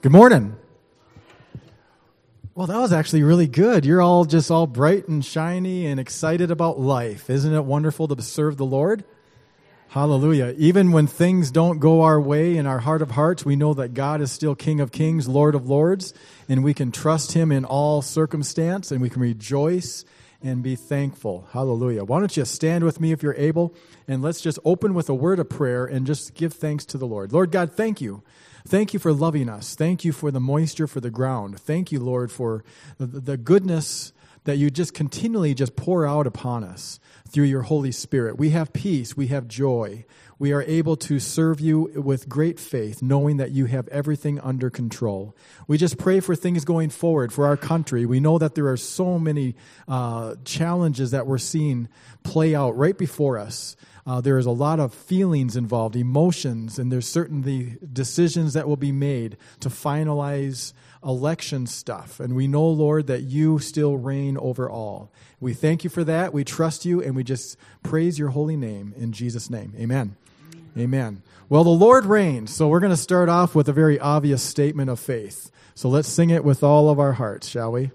Good morning. Well, that was actually really good. You're all just all bright and shiny and excited about life. Isn't it wonderful to serve the Lord? Hallelujah. Even when things don't go our way in our heart of hearts, we know that God is still King of Kings, Lord of Lords, and we can trust Him in all circumstance, and we can rejoice and be thankful. Hallelujah. Why don't you stand with me if you're able, and let's just open with a word of prayer and just give thanks to the Lord. Lord God, thank you. Thank you for loving us. Thank you for the moisture for the ground. Thank you, Lord, for the goodness that you just continually just pour out upon us through your Holy Spirit. We have peace. We have joy. We are able to serve you with great faith, knowing that you have everything under control. We just pray for things going forward for our country. We know that there are so many challenges that we're seeing play out right before us. There is a lot of feelings involved, emotions, and there's certainly decisions that will be made to finalize election stuff. And we know, Lord, that you still reign over all. We thank you for that. We trust you, and we just praise your holy name in Jesus' name. Amen. Amen. Well, the Lord reigns, so we're going to start off with a very obvious statement of faith. So let's sing it with all of our hearts, shall we?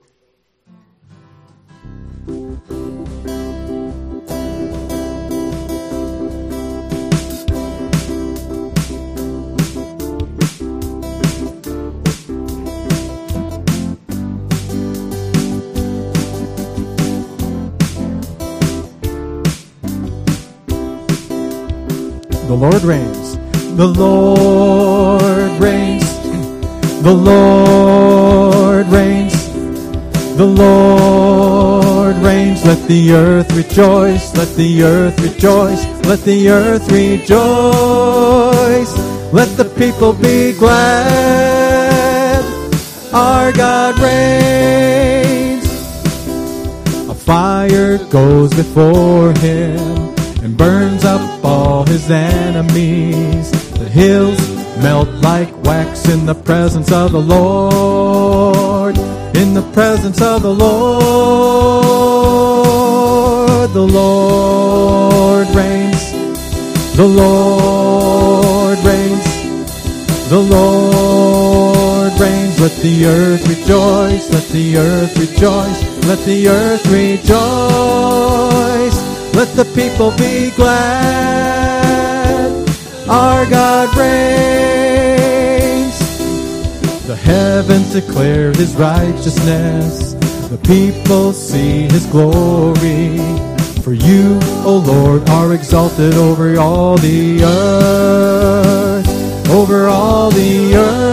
The Lord reigns. The Lord reigns. The Lord reigns. The Lord reigns. Let the earth rejoice. Let the earth rejoice. Let the earth rejoice. Let the people be glad. Our God reigns. A fire goes before him and burns up all his enemies. The hills melt like wax in the presence of the Lord. In the presence of the Lord. The Lord reigns. The Lord reigns. The Lord reigns. Let the earth rejoice. Let the earth rejoice. Let the earth rejoice. Let the people be glad. Our God reigns. The heavens declare his righteousness. The people see his glory. For you, O Lord, are exalted over all the earth. Over all the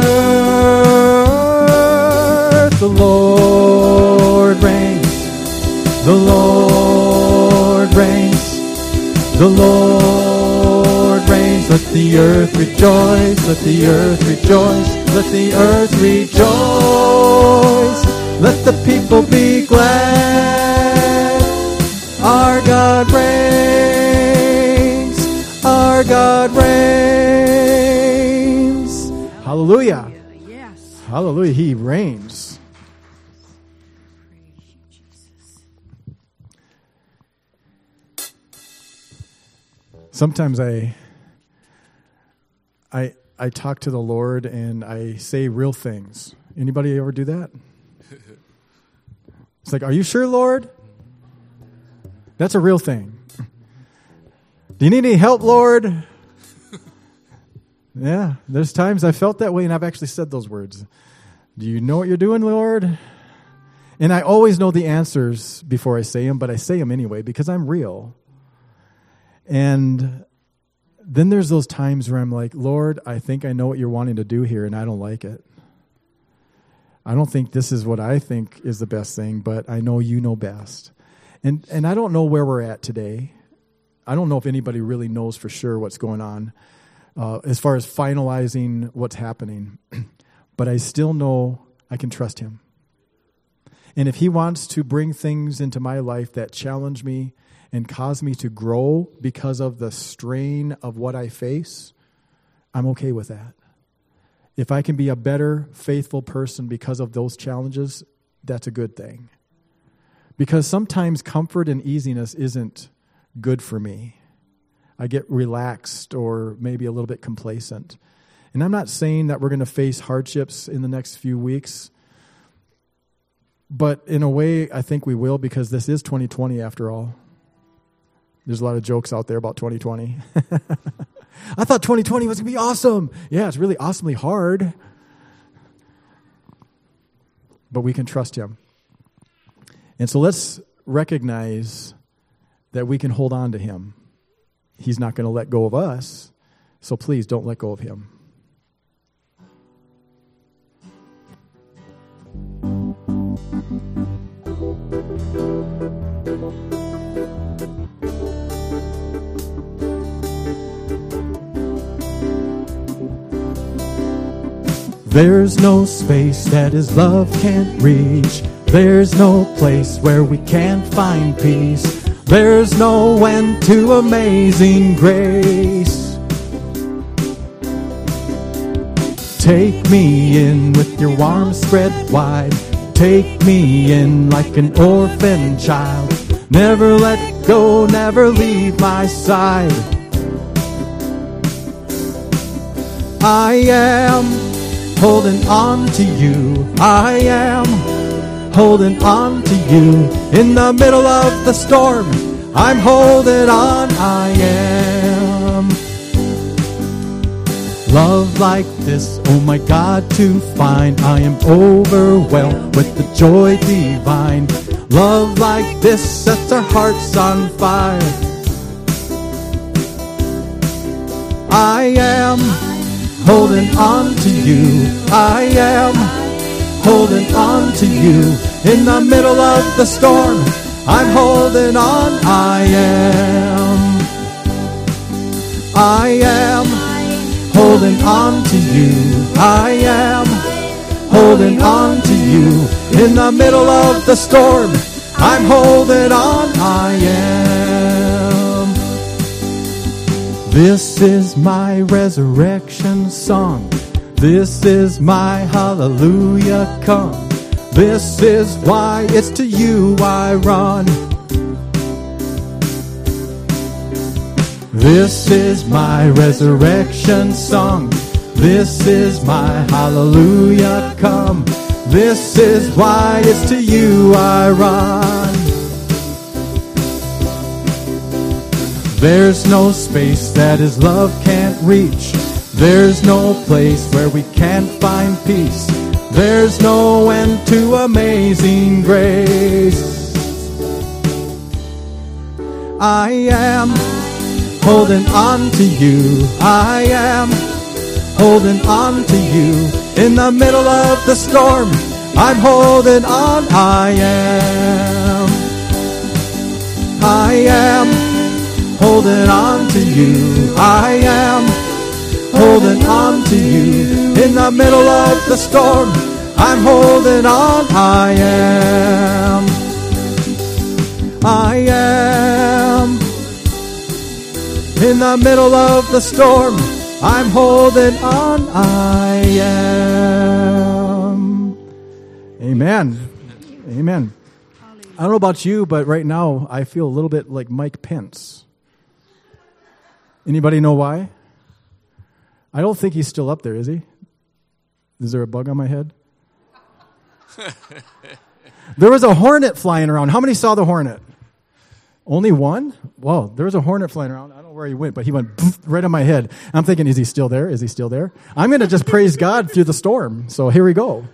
earth. The Lord reigns. The Lord reigns. The Lord reigns. Let the earth rejoice. Let the earth rejoice. Let the earth rejoice. Let the people be glad. Our God reigns. Our God reigns. Hallelujah. Yes. Hallelujah. He reigns. Sometimes I talk to the Lord and I say real things. Anybody ever do that? It's like, are you sure, Lord? That's a real thing. Do you need any help, Lord? Yeah, there's times I felt that way and I've actually said those words. Do you know what you're doing, Lord? And I always know the answers before I say them, but I say them anyway because I'm real. And then there's those times where I'm like, Lord, I think I know what you're wanting to do here, and I don't like it. I don't think this is what I think is the best thing, but I know you know best. And I don't know where we're at today. I don't know if anybody really knows for sure what's going on as far as finalizing what's happening. But I still know I can trust him. And if he wants to bring things into my life that challenge me and cause me to grow because of the strain of what I face, I'm okay with that. If I can be a better, faithful person because of those challenges, that's a good thing. Because sometimes comfort and easiness isn't good for me. I get relaxed or maybe a little bit complacent. And I'm not saying that we're going to face hardships in the next few weeks, but in a way, I think we will, because this is 2020 after all. There's a lot of jokes out there about 2020. I thought 2020 was going to be awesome. Yeah, it's really awesomely hard. But we can trust him. And so let's recognize that we can hold on to him. He's not going to let go of us. So please don't let go of him. There's no space that his love can't reach. There's no place where we can't find peace. There's no end to amazing grace. Take me in with your arms spread wide. Take me in like an orphan child. Never let go, never leave my side. I am holding on to you. I am holding on to you. In the middle of the storm, I'm holding on. I am. Love like this, oh my God, to find. I am overwhelmed with the joy divine. Love like this sets our hearts on fire. I am holding on to you. I am holding on to you. In the middle of the storm, I'm holding on. I am holding on to you. I am holding on to you. In the middle of the storm, I'm holding on. I am. This is my resurrection song. This is my hallelujah come. This is why it's to you I run. This is my resurrection song. This is my hallelujah come. This is why it's to you I run. There's no space that his love can't reach. There's no place where we can't find peace. There's no end to amazing grace. I am holding on to you. I am holding on to you. In the middle of the storm, I'm holding on. I am holding on to you. I am holding on to you. In the middle of the storm, I'm holding on. I am in the middle of the storm, I'm holding on. I am. Amen. Amen. I don't know about you, but right now I feel a little bit like Mike Pence. Anybody know why? I don't think he's still up there, is he? Is there a bug on my head? There was a hornet flying around. How many saw the hornet? Only one? Whoa, there was a hornet flying around. I don't know where he went, but he went right on my head. I'm thinking, is he still there? Is he still there? I'm going to just praise God through the storm. So here we go.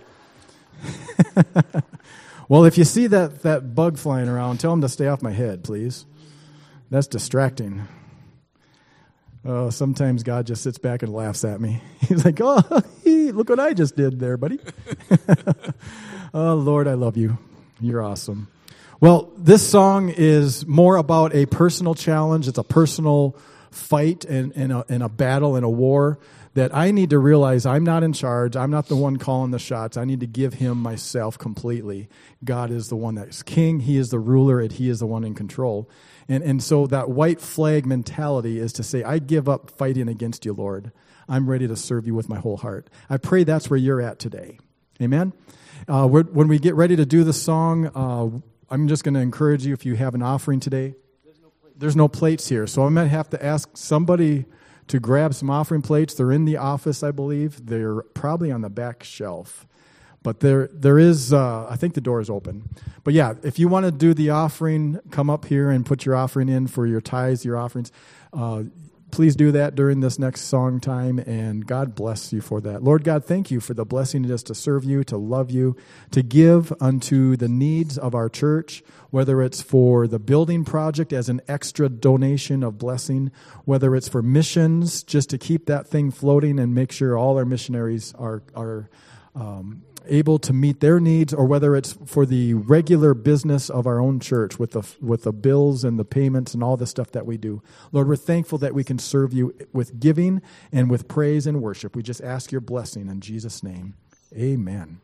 Well, if you see that bug flying around, tell him to stay off my head, please. That's distracting. Oh, sometimes God just sits back and laughs at me. He's like, oh, look what I just did there, buddy. Oh, Lord, I love you. You're awesome. Well, this song is more about a personal challenge. It's a personal fight and a battle and a war that I need to realize I'm not in charge. I'm not the one calling the shots. I need to give him myself completely. God is the one that's king. He is the ruler, and he is the one in control. And so that white flag mentality is to say, I give up fighting against you, Lord. I'm ready to serve you with my whole heart. I pray that's where you're at today. Amen? When we get ready to do the song, I'm just going to encourage you, if you have an offering today, there's no plates here. So I'm going to have to ask somebody to grab some offering plates. They're in the office, I believe. They're probably on the back shelf. But there is, I think the door is open. But yeah, if you want to do the offering, come up here and put your offering in for your tithes, your offerings. Please do that during this next song time, and God bless you for that. Lord God, thank you for the blessing just to serve you, to love you, to give unto the needs of our church, whether it's for the building project as an extra donation of blessing, whether it's for missions, just to keep that thing floating and make sure all our missionaries are able to meet their needs, or whether it's for the regular business of our own church with the bills and the payments and all the stuff that we do. Lord, we're thankful that we can serve you with giving and with praise and worship. We just ask your blessing in Jesus' name. Amen.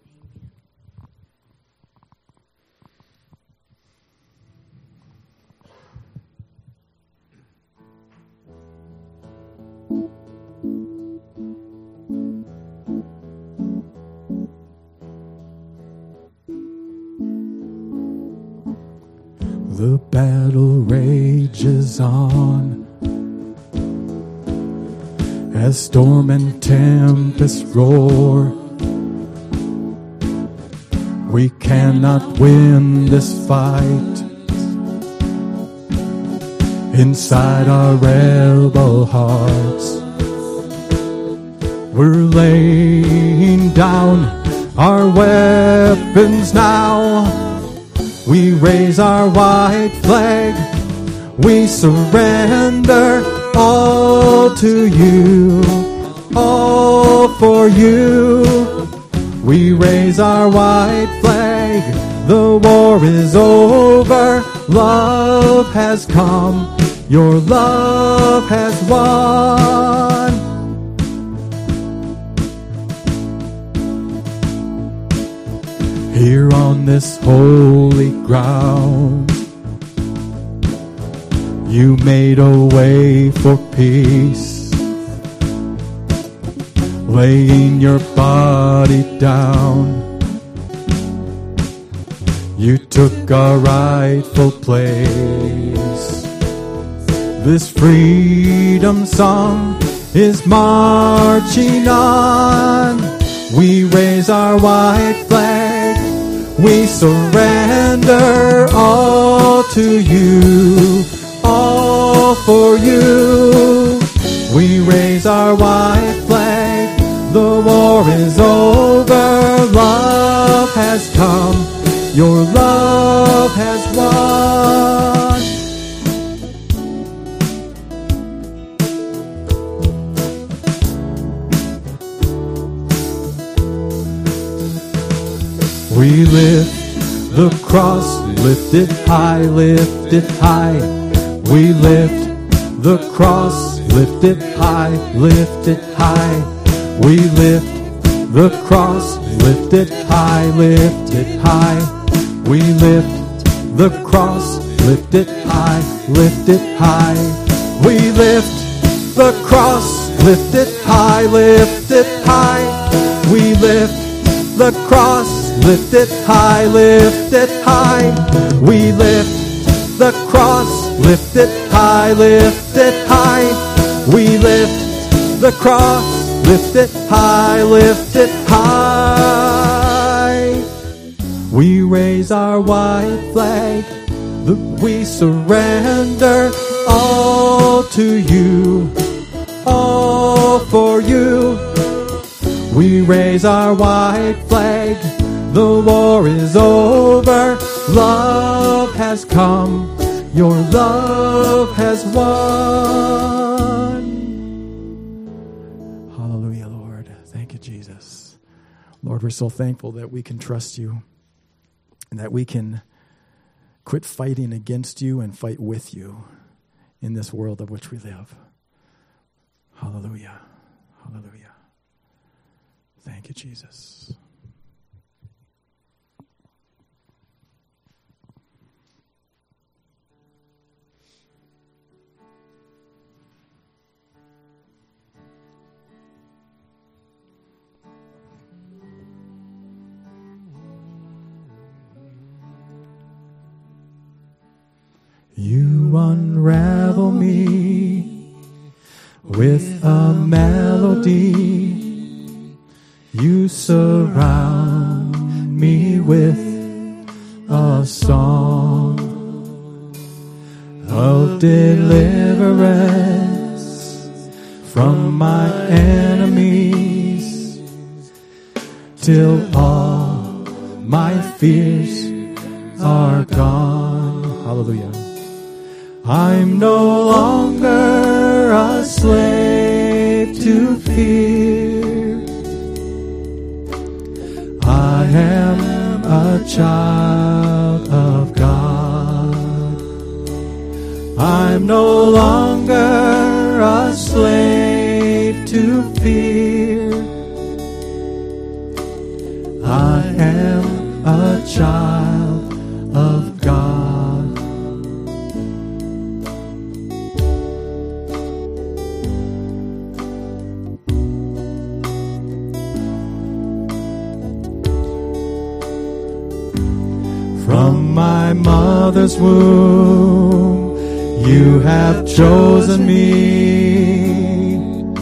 The battle rages on as storm and tempest roar. We cannot win this fight inside our rebel hearts. We're laying down our weapons now. We raise our white flag. We surrender all to you, all for you. We raise our white flag. The war is over. Love has come. Your love has won. Here on this holy ground, you made a way for peace, laying your body down. You took our rightful place. This freedom song is marching on. We raise our white flag. We surrender all to you, all for you. We raise our white flag. The war is over. Love has come. Your love has won. We lift the cross, lift it high, lift it high. We lift the cross, lift it high, lift it high. We lift the cross, lift it high, lift it high. We lift the cross, lift it high, lift it high. We lift the cross, lift it high, lift it high. We lift the cross, lift it high, lift it high. We lift the cross, lift it high, lift it high. We lift the cross, lift it high, lift it high. We raise our white flag. We surrender all to you, all for you. We raise our white flag. The war is over. Love has come. Your love has won. Hallelujah, Lord. Thank you, Jesus. Lord, we're so thankful that we can trust you and that we can quit fighting against you and fight with you in this world of which we live. Hallelujah. Hallelujah. Thank you, Jesus. You unravel me with a melody. You surround me with a song of deliverance from my enemies, till all my fears are gone. Hallelujah. I'm no longer a slave to fear. I am a child of God. I'm no longer a slave to fear. I am a child of God. From my mother's womb, you have chosen me.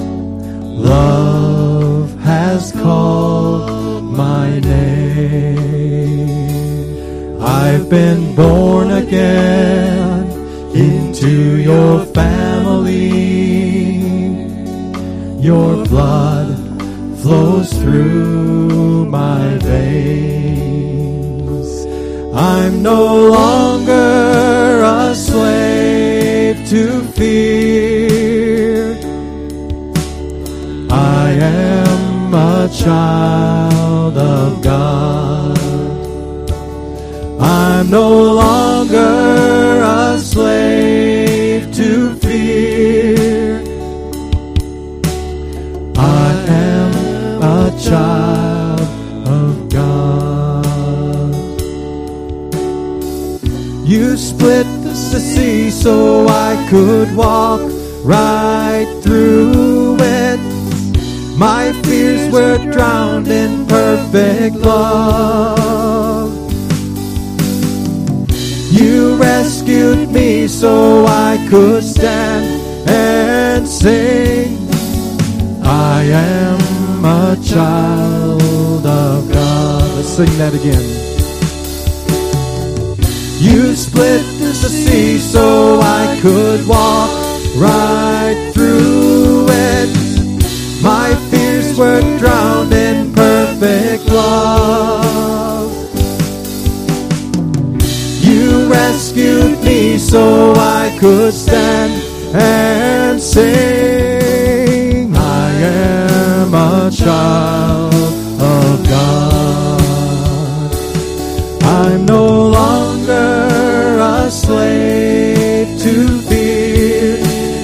Love has called my name. I've been born again into your family. Your blood flows through my veins. I'm no longer a slave to fear. I am a child of God. I'm no longer a slave to fear. I am a child of God. You split the sea so I could walk right through it. My fears were drowned in perfect love. You rescued me so I could stand and sing. I am a child of God. Let's sing that again. You split the sea so I could walk right through it. My fears were drowned in perfect love. You rescued me so I could stand and sing. I am a child of God. I'm no longer a slave to fear.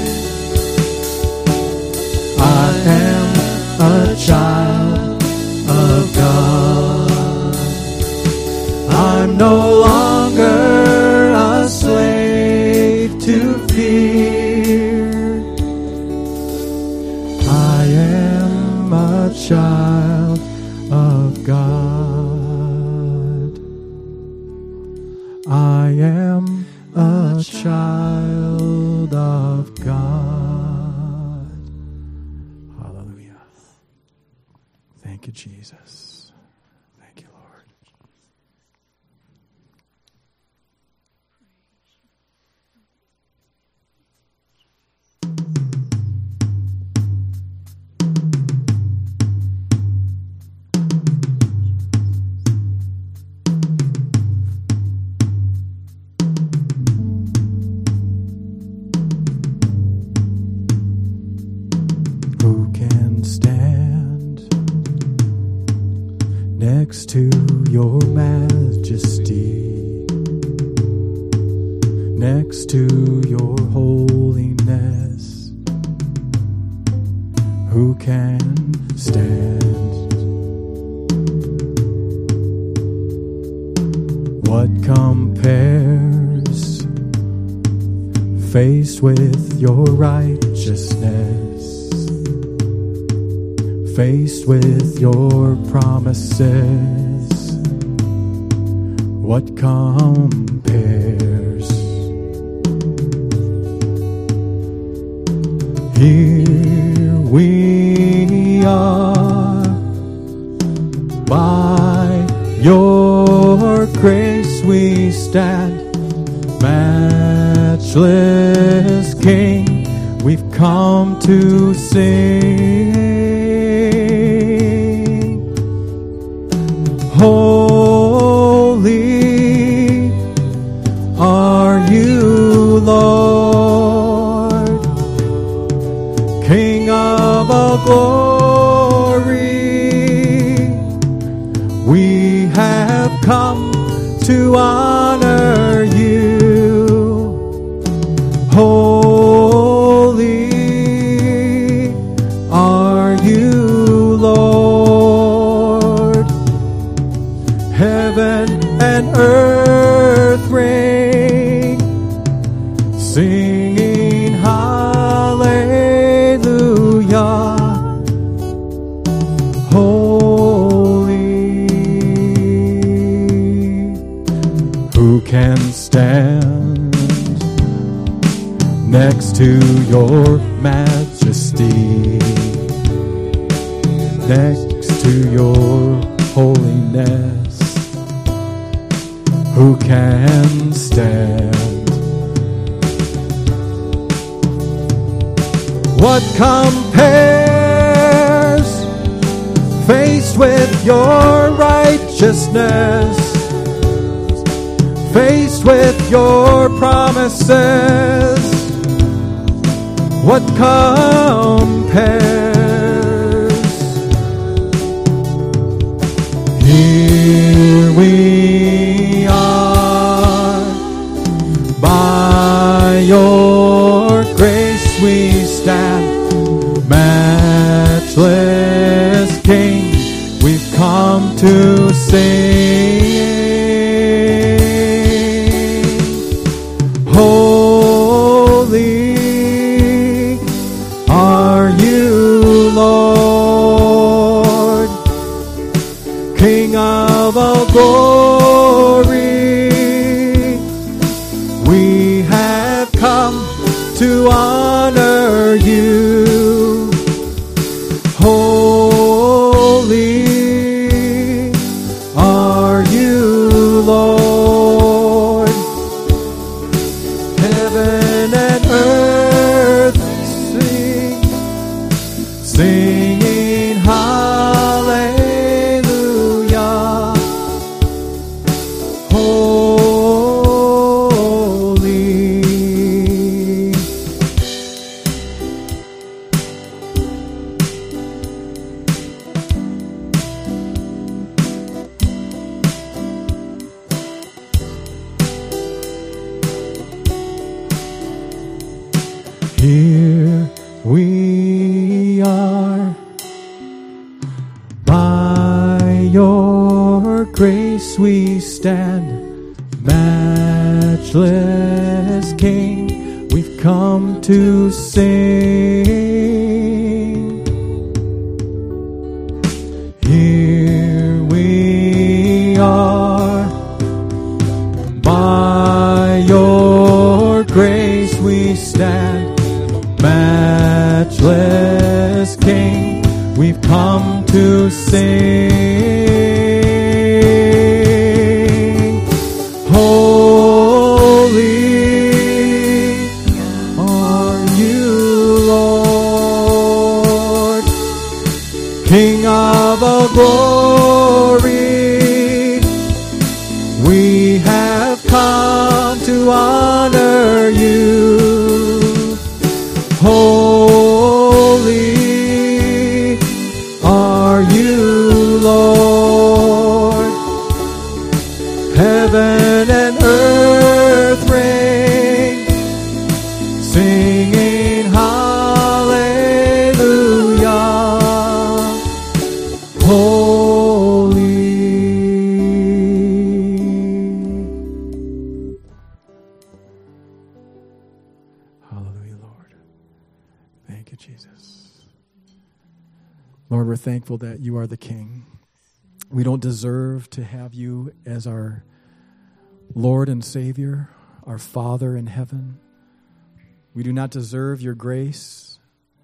I am a child of God. I'm no longer a slave to fear. I am a child of God. I am a child of God. Hallelujah. Thank you, Jesus. Thank you, Lord. Who can stand next to your majesty, next to your holiness? Who can stand? What compares faced with your righteousness, faced with your promises? What compares? Here we are, by your grace we stand, matchless King, we've come to sing. Holy are you, Lord, King of all glory. We have come to honor you. Holy are you, Lord. Heaven and earth ring, singing hallelujah. Holy, who can stand next to your majesty, next to your holiness? Who can stand? What compares, faced with your righteousness, faced with your promises? What compares? Here we are, by your grace we stand, matchless King, we've come to sing. Holy are you, Lord, King of all glory. We have come to honor you. Holy are you, Lord. Heaven and earth sing, singing hallelujah. Holy. Here we are, by your grace we stand, matchless King, we've come to sing. Here we are, by your grace we stand, matchless King, we've come to sing. Holy are you, Lord, King of all glory. We have come to honor you. Holy are you, Lord. Heaven and earth ring, singing hallelujah. Holy. Hallelujah, Lord. Thank you, Jesus. Lord, we're thankful that you are the King. We don't deserve to have you as our Lord and Savior, our Father in heaven. We do not deserve your grace.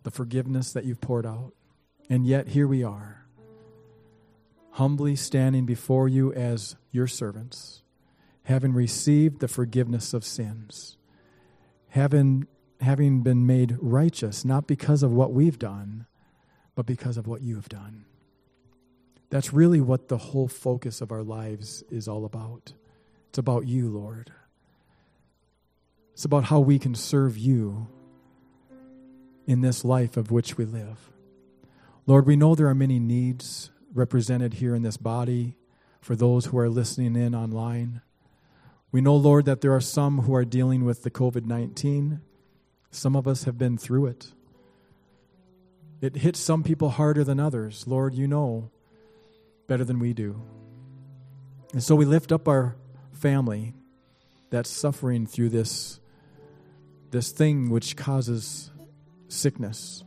the forgiveness that you've poured out. And yet here we are, humbly standing before you as your servants, having received the forgiveness of sins, having been made righteous, not because of what we've done, but because of what you have done. That's really what the whole focus of our lives is all about. It's about you, Lord. It's about how we can serve you in this life of which we live. Lord, we know there are many needs represented here in this body for those who are listening in online. We know, Lord, that there are some who are dealing with the COVID-19. Some of us have been through it. It hits some people harder than others. Lord, you know better than we do. And so we lift up our family that's suffering through this thing which causes sickness,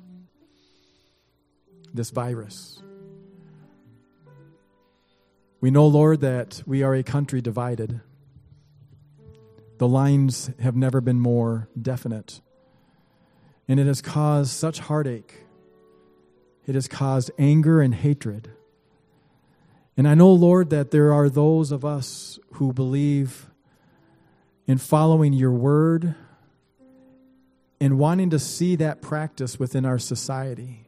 this virus. We know, Lord, that we are a country divided. The lines have never been more definite. And it has caused such heartache. It has caused anger and hatred. And I know, Lord, that there are those of us who believe in following your word and wanting to see that practice within our society,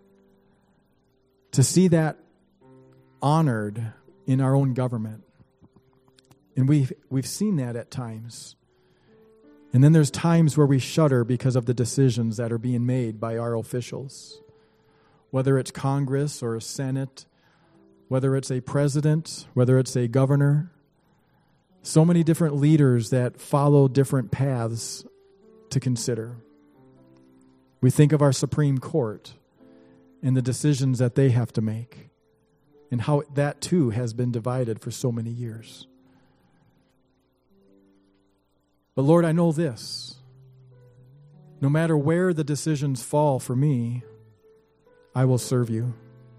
to see that honored in our own government. And we've seen that at times. And then there's times where we shudder because of the decisions that are being made by our officials, whether it's Congress or a Senate, whether it's a president, whether it's a governor. So many different leaders that follow different paths to consider. We think of our Supreme Court and the decisions that they have to make and how that too has been divided for so many years. But Lord, I know this. No matter where the decisions fall for me, I will serve you.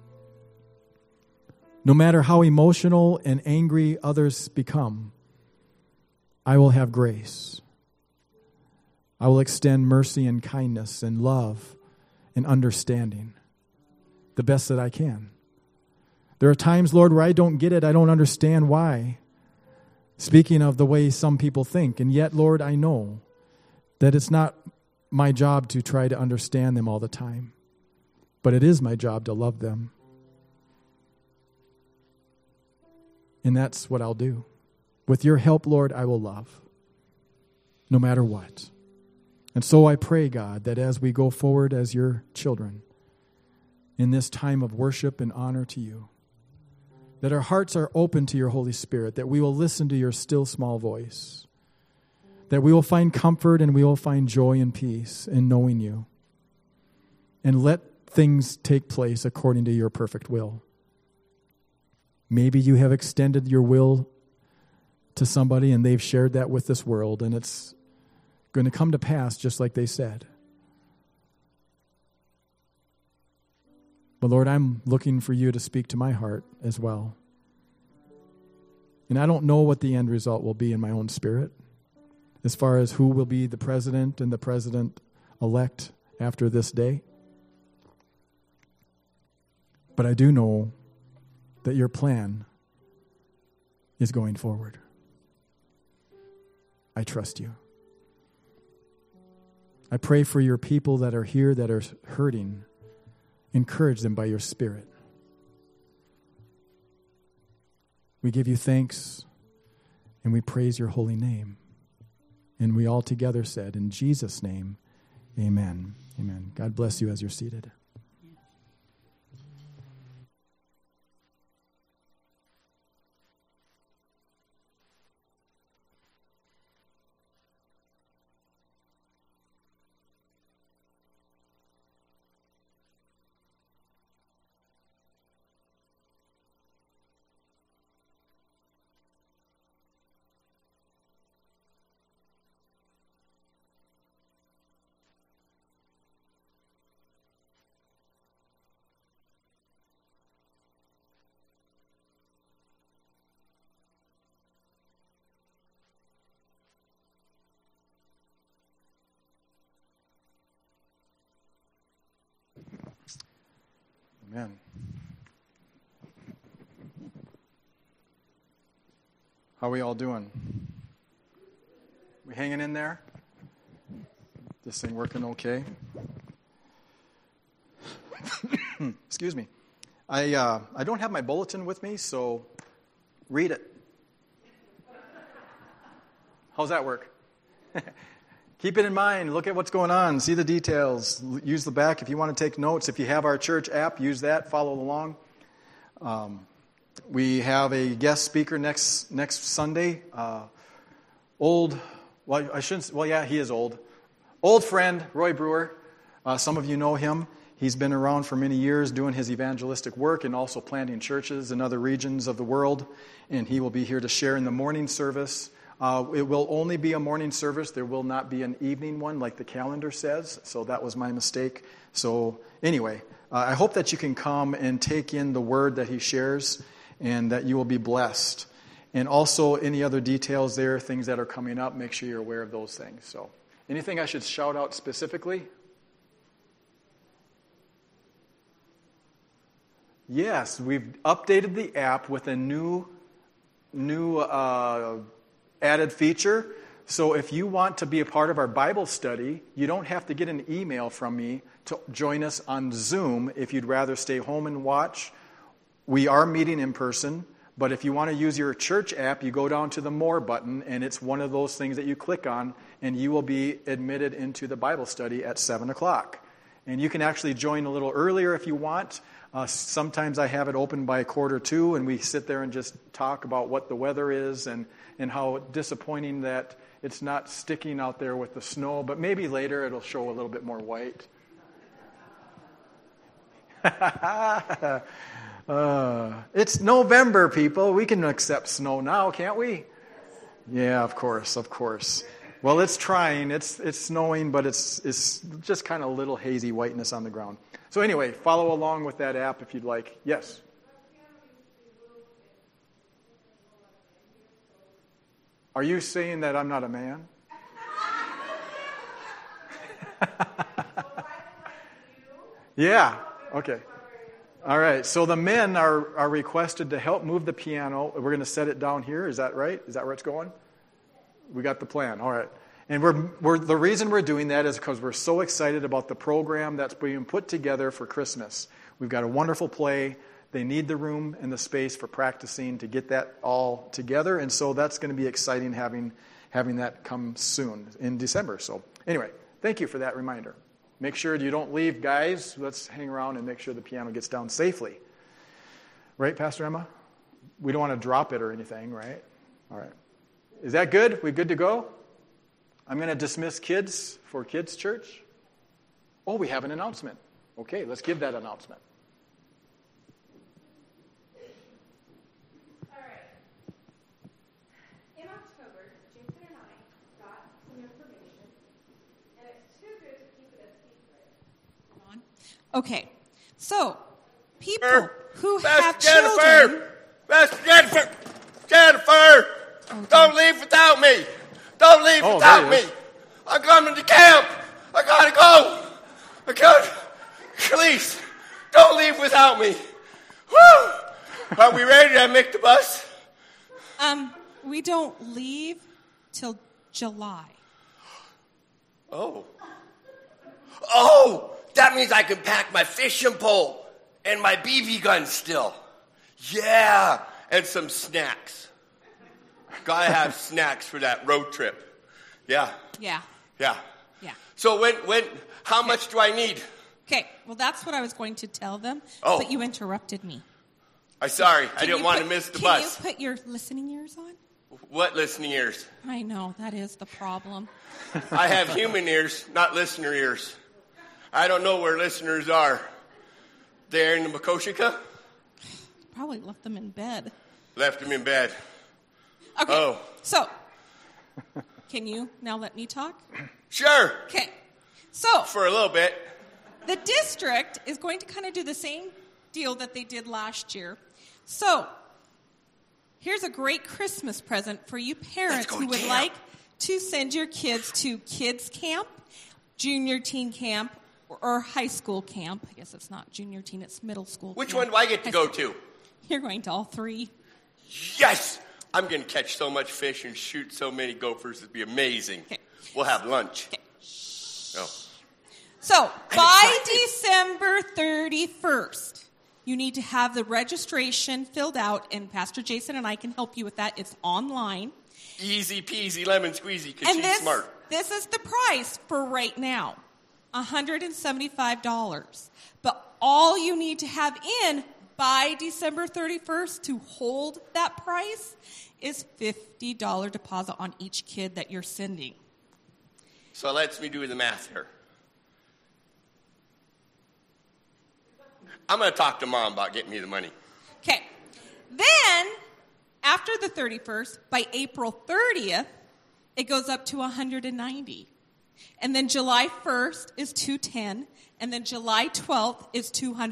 No matter how emotional and angry others become, I will have grace. I will extend mercy and kindness and love and understanding the best that I can. There are times, Lord, where I don't get it. I don't understand why. Speaking of the way some people think, and yet, Lord, I know that it's not my job to try to understand them all the time, but it is my job to love them. And that's what I'll do. With your help, Lord, I will love, no matter what. And so I pray, God, that as we go forward as your children in this time of worship and honor to you, that our hearts are open to your Holy Spirit, that we will listen to your still small voice, that we will find comfort and we will find joy and peace in knowing you, and let things take place according to your perfect will. Maybe you have extended your will to somebody and they've shared that with this world, and it's going to come to pass just like they said. But Lord, I'm looking for you to speak to my heart as well. And I don't know what the end result will be in my own spirit, as far as who will be the president and the president-elect after this day. But I do know that your plan is going forward. I trust you. I pray for your people that are here that are hurting. Encourage them by your Spirit. We give you thanks and we praise your holy name. And we all together said, in Jesus' name, amen. Amen. God bless you as you're seated. Amen. How are we all doing? We hanging in there? This thing working okay? Excuse me. I don't have my bulletin with me, so read it. How's that work? Keep it in mind. Look at what's going on. See the details. Use the back if you want to take notes. If you have our church app, use that. Follow along. We have a guest speaker next Sunday. He is old. Old friend, Roy Brewer. Some of you know him. He's been around for many years doing his evangelistic work and also planting churches in other regions of the world. And he will be here to share in the morning service. It will only be a morning service. There will not be an evening one like the calendar says. So that was my mistake. So anyway, I hope that you can come and take in the word that he shares and that you will be blessed. And also any other details there, things that are coming up, make sure you're aware of those things. So anything I should shout out specifically? Yes, we've updated the app with a new added feature. So if you want to be a part of our Bible study, you don't have to get an email from me to join us on Zoom if you'd rather stay home and watch. We are meeting in person, but if you want to use your church app, you go down to the More button, and it's one of those things that you click on, and you will be admitted into the Bible study at 7 o'clock. And you can actually join a little earlier if you want. Sometimes I have it open by 1:45, and we sit there and just talk about what the weather is and how disappointing that it's not sticking out there with the snow. But maybe later it'll show a little bit more white. It's November, people. We can accept snow now, can't we? Yeah, of course. Well, it's trying. It's snowing, but it's just kind of a little hazy whiteness on the ground. So anyway, follow along with that app if you'd like. Yes? Are you saying that I'm not a man? Yeah, okay. All right, so the men are requested to help move the piano. We're going to set it down here. Is that right? Is that where it's going? We got the plan. All right. And the reason we're doing that is because we're so excited about the program that's being put together for Christmas. We've got a wonderful play. They need the room and the space for practicing to get that all together. And so that's going to be exciting having that come soon in December. So anyway, thank you for that reminder. Make sure you don't leave, guys. Let's hang around and make sure the piano gets down safely. Right, Pastor Emma? We don't want to drop it or anything, right? All right. Is that good? We good to go? I'm going to dismiss kids for kids' church. Oh, we have an announcement. Okay, let's give that announcement. All right. In October, Jason and I got some information, and it's too good to keep it a secret. Hold on. Okay, so people who have children... Jennifer! Don't leave without me! Don't leave without me! I'm coming to camp! I gotta go! Please, don't leave without me! Woo! Are we ready to make the bus? We don't leave till July. Oh, that means I can pack my fishing pole and my BB gun still. Yeah, and some snacks. Gotta have snacks for that road trip. Yeah. Yeah. So how much do I need? Okay, well, that's what I was going to tell them, but you interrupted me. I'm sorry, I didn't want to miss the bus. Can you put your listening ears on? What listening ears? I know, that is the problem. I have human ears, not listener ears. I don't know where listeners are. They're in the Makoshika? Probably left them in bed. Left them in bed. Okay, so, can you now let me talk? Sure. Okay, so. For a little bit. The district is going to kind of do the same deal that they did last year. So, here's a great Christmas present for you parents who would like to send your kids to kids camp, junior teen camp, or high school camp. I guess it's not junior teen, it's middle school Which camp. one do I get to go to? You're going to all three. Yes! I'm going to catch so much fish and shoot so many gophers. It'd be amazing. Okay. We'll have lunch. Okay. Oh. So, by excited. December 31st, you need to have the registration filled out, and Pastor Jason and I can help you with that. It's online. Easy peasy lemon squeezy because And she's smart. this is the price for right now, $175. But all you need to have in by December 31st to hold that price is $50 deposit on each kid that you're sending. So lets me do the math here. I'm going to talk to Mom about getting me the money. Okay. Then, after the 31st, by April 30th, it goes up to $190. And then July 1st is $210. And then July 12th is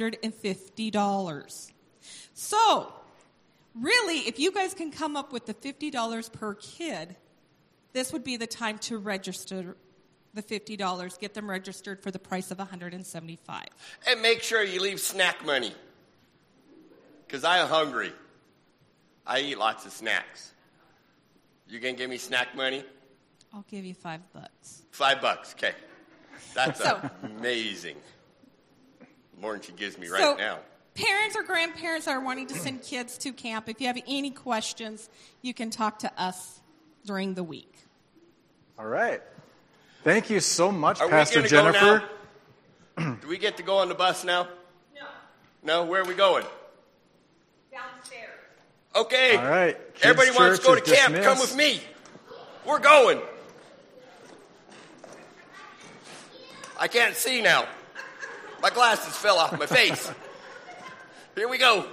$250. So, really, if you guys can come up with the $50 per kid, this would be the time to register the $50, get them registered for the price of $175. And make sure you leave snack money. Because I'm hungry. I eat lots of snacks. You going to give me snack money? I'll give you $5. $5, okay. That's So- amazing. More than she gives me right now. Parents or grandparents that are wanting to send kids to camp, if you have any questions, you can talk to us during the week. All right. Thank you so much, Are Pastor we gonna Jennifer. Go now? Do we get to go on the bus now? No? Where are we going? Downstairs. Okay. All right. Kids' Everybody wants to go to church is camp. Come dismissed. with me. We're going. I can't see now. My glasses fell off my face. Here we go.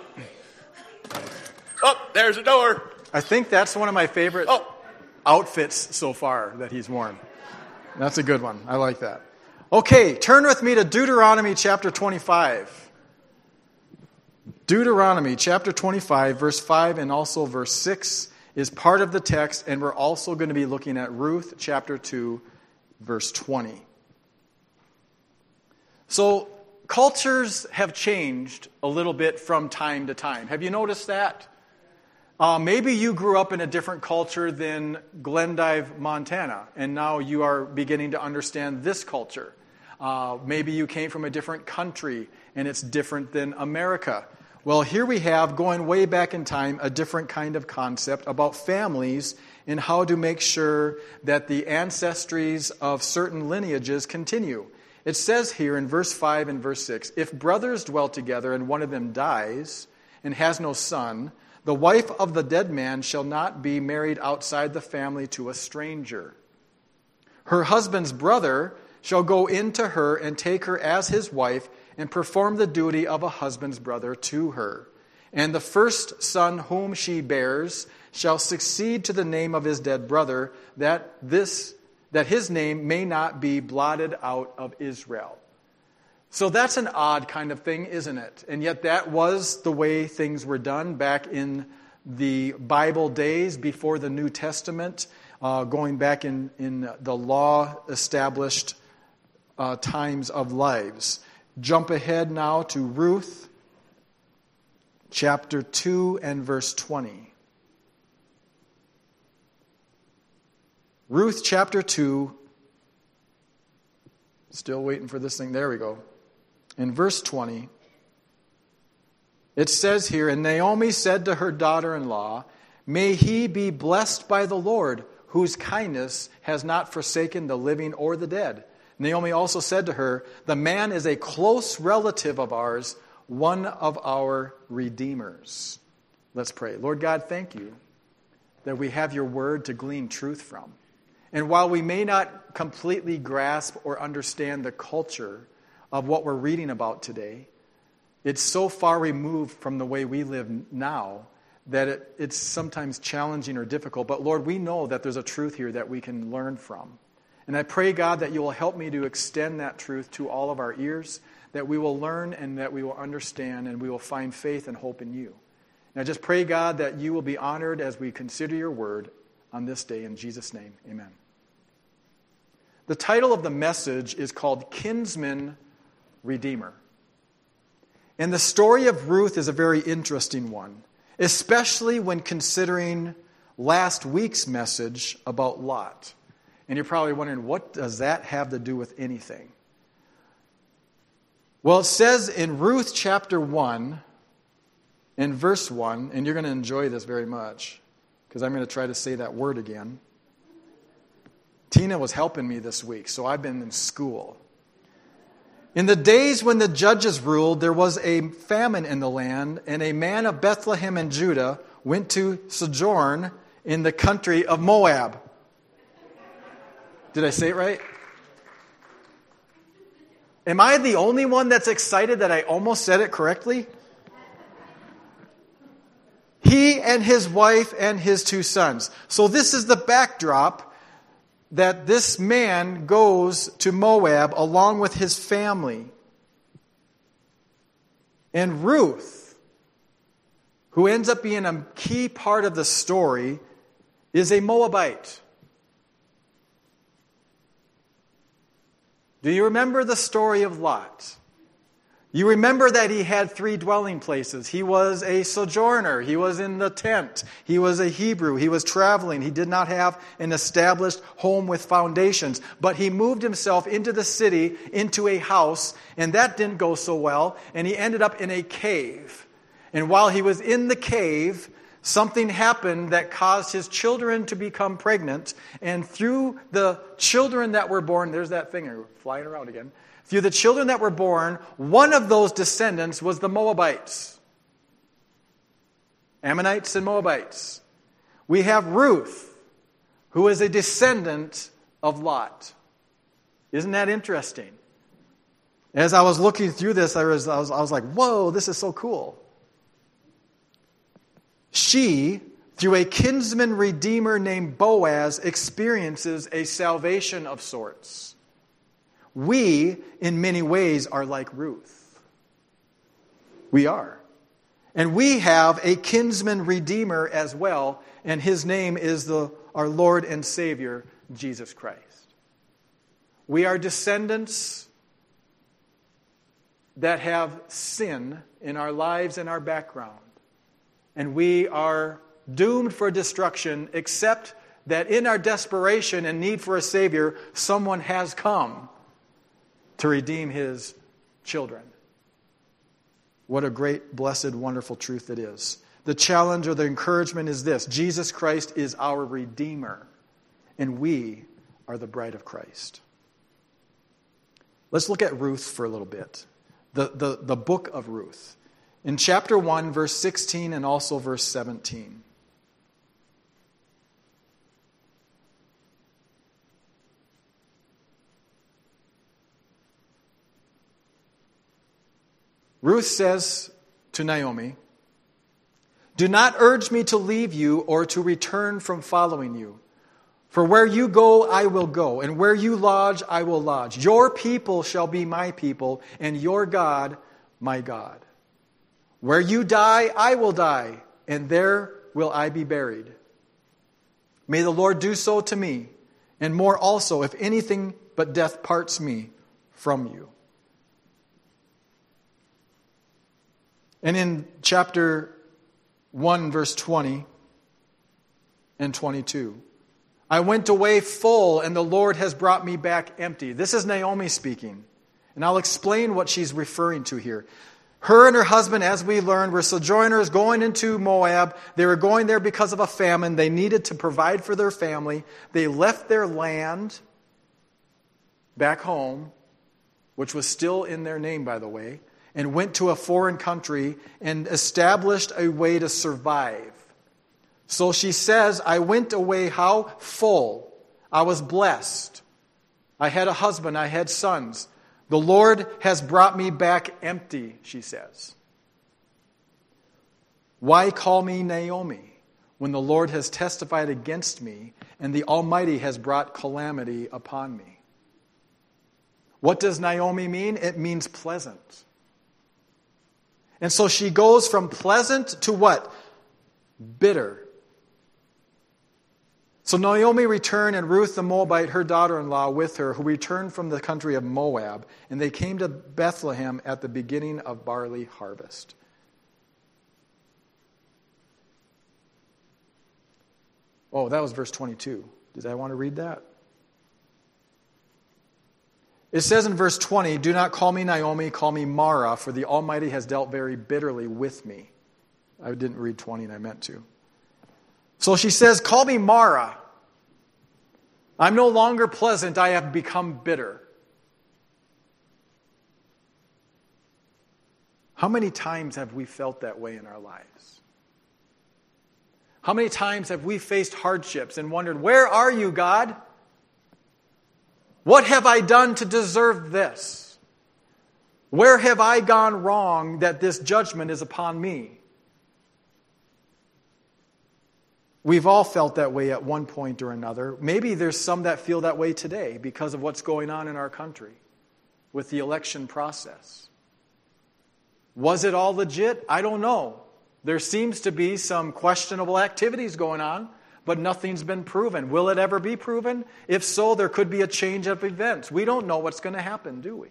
Oh, there's a door. I think that's one of my favorite Oh, outfits so far that he's worn. That's a good one. I like that. Okay, turn with me to Deuteronomy chapter 25. Deuteronomy chapter 25, verse 5 and also verse 6 is part of the text, and we're also going to be looking at Ruth chapter 2, verse 20. So, cultures have changed a little bit from time to time. Have you noticed that? Maybe you grew up in a different culture than Glendive, Montana, and now you are beginning to understand this culture. Maybe you came from a different country, and it's different than America. Well, here we have, going way back in time, a different kind of concept about families and how to make sure that the ancestries of certain lineages continue. It says here in verse 5 and verse 6, if brothers dwell together and one of them dies and has no son, the wife of the dead man shall not be married outside the family to a stranger. Her husband's brother shall go in to her and take her as his wife and perform the duty of a husband's brother to her. And the first son whom she bears shall succeed to the name of his dead brother, that his name may not be blotted out of Israel. So that's an odd kind of thing, isn't it? And yet that was the way things were done back in the Bible days before the New Testament, going back in the law-established times of lives. Jump ahead now to Ruth, chapter 2 and verse 20. Ruth chapter 2, still waiting for this thing, there we go. In verse 20, it says here, and Naomi said to her daughter-in-law, may he be blessed by the Lord, whose kindness has not forsaken the living or the dead. Naomi also said to her, the man is a close relative of ours, one of our redeemers. Let's pray. Lord God, thank you that we have your word to glean truth from. And while we may not completely grasp or understand the culture of what we're reading about today, it's so far removed from the way we live now that it's sometimes challenging or difficult. But Lord, we know that there's a truth here that we can learn from. And I pray, God, that you will help me to extend that truth to all of our ears, that we will learn and that we will understand and we will find faith and hope in you. And I just pray, God, that you will be honored as we consider your word on this day. In Jesus' name, amen. The title of the message is called Kinsman redeemer. And the story of Ruth is a very interesting one, especially when considering last week's message about Lot. And you're probably wondering, what does that have to do with anything? Well, it says in Ruth chapter 1, in verse 1, and you're going to enjoy this very much, because I'm going to try to say that word again. Tina was helping me this week, so I've been in school. In the days when the judges ruled, there was a famine in the land, and a man of Bethlehem in Judah went to sojourn in the country of Moab. Did I say it right? Am I the only one that's excited that I almost said it correctly? He and his wife and his 2 sons. So this is the backdrop that this man goes to Moab along with his family. And Ruth, who ends up being a key part of the story, is a Moabite. Do you remember the story of Lot? You remember that he had 3 dwelling places. He was a sojourner. He was in the tent. He was a Hebrew. He was traveling. He did not have an established home with foundations. But he moved himself into the city, into a house, and that didn't go so well. And he ended up in a cave. And while he was in the cave, something happened that caused his children to become pregnant. And through the children that were born, there's that finger flying around again. Through the children that were born, one of those descendants was the Moabites. Ammonites and Moabites. We have Ruth, who is a descendant of Lot. Isn't that interesting? As I was looking through this, I was like, whoa, this is so cool. She, through a kinsman redeemer named Boaz, experiences a salvation of sorts. We, in many ways, are like Ruth. We are. And we have a kinsman redeemer as well, and his name is our Lord and Savior, Jesus Christ. We are descendants that have sin in our lives and our background. And we are doomed for destruction, except that in our desperation and need for a Savior, someone has come to redeem his children. What a great, blessed, wonderful truth it is. The challenge or the encouragement is this: Jesus Christ is our Redeemer, and we are the bride of Christ. Let's look at Ruth for a little bit. The book of Ruth. In chapter 1, verse 16 and also verse 17. Ruth says to Naomi, "Do not urge me to leave you or to return from following you. For where you go, I will go, and where you lodge, I will lodge. Your people shall be my people, and your God, my God. Where you die, I will die, and there will I be buried. May the Lord do so to me, and more also, if anything but death parts me from you." And in chapter 1, verse 20 and 22, "I went away full, and the Lord has brought me back empty." This is Naomi speaking. And I'll explain what she's referring to here. Her and her husband, as we learned, were sojourners going into Moab. They were going there because of a famine. They needed to provide for their family. They left their land back home, which was still in their name, by the way, and went to a foreign country and established a way to survive. So she says, "I went away how? Full. I was blessed. I had a husband. I had sons. The Lord has brought me back empty," she says. "Why call me Naomi when the Lord has testified against me and the Almighty has brought calamity upon me?" What does Naomi mean? It means pleasant. And so she goes from pleasant to what? Bitter. So Naomi returned, and Ruth the Moabite, her daughter-in-law, with her, who returned from the country of Moab, and they came to Bethlehem at the beginning of barley harvest. Oh, that was verse 22. Did I want to read that? It says in verse 20, "Do not call me Naomi, call me Mara, for the Almighty has dealt very bitterly with me." I didn't read 20, and I meant to. So she says, "Call me Mara. I'm no longer pleasant, I have become bitter." How many times have we felt that way in our lives? How many times have we faced hardships and wondered, where are you, God? What have I done to deserve this? Where have I gone wrong that this judgment is upon me? We've all felt that way at one point or another. Maybe there's some that feel that way today because of what's going on in our country with the election process. Was it all legit? I don't know. There seems to be some questionable activities going on, but nothing's been proven. Will it ever be proven? If so, there could be a change of events. We don't know what's going to happen, do we?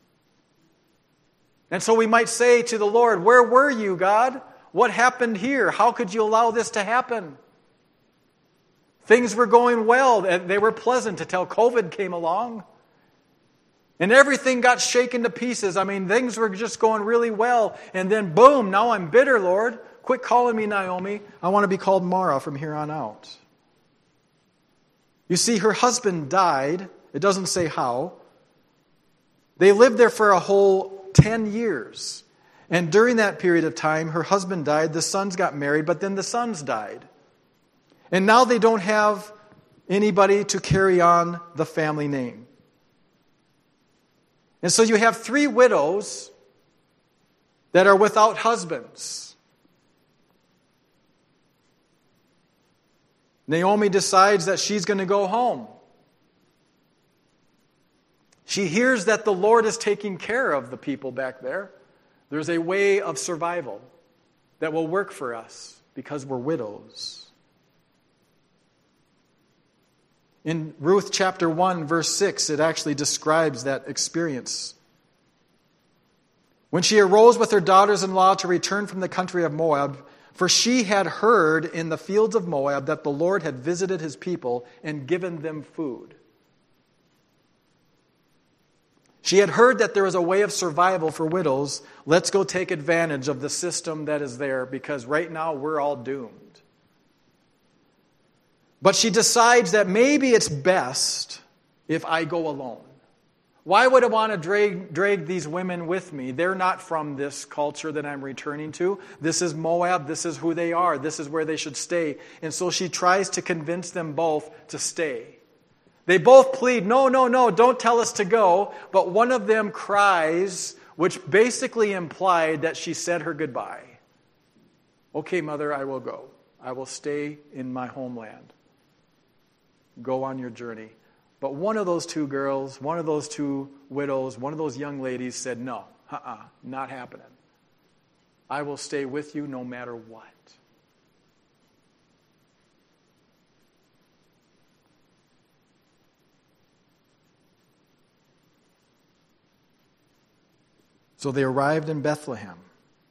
And so we might say to the Lord, where were you, God? What happened here? How could you allow this to happen? Things were going well. They were pleasant until COVID came along. And everything got shaken to pieces. I mean, things were just going really well. And then, boom, now I'm bitter, Lord. Quit calling me Naomi. I want to be called Mara from here on out. You see, her husband died. It doesn't say how. They lived there for a whole 10 years. And during that period of time, her husband died. The sons got married, but then the sons died. And now they don't have anybody to carry on the family name. And so you have 3 widows that are without husbands. Naomi decides that she's going to go home. She hears that the Lord is taking care of the people back there. There's a way of survival that will work for us because we're widows. In Ruth chapter 1, verse 6, it actually describes that experience. When she arose with her daughters-in-law to return from the country of Moab, for she had heard in the fields of Moab that the Lord had visited his people and given them food. She had heard that there was a way of survival for widows. Let's go take advantage of the system that is there because right now we're all doomed. But she decides that maybe it's best if I go alone. Why would I want to drag these women with me? They're not from this culture that I'm returning to. This is Moab. This is who they are. This is where they should stay. And so she tries to convince them both to stay. They both plead, no, don't tell us to go. But one of them cries, which basically implied that she said her goodbye. Okay, mother, I will go. I will stay in my homeland. Go on your journey. But one of those 2 girls, one of those 2 widows, one of those young ladies said, no, not happening. I will stay with you no matter what. So they arrived in Bethlehem.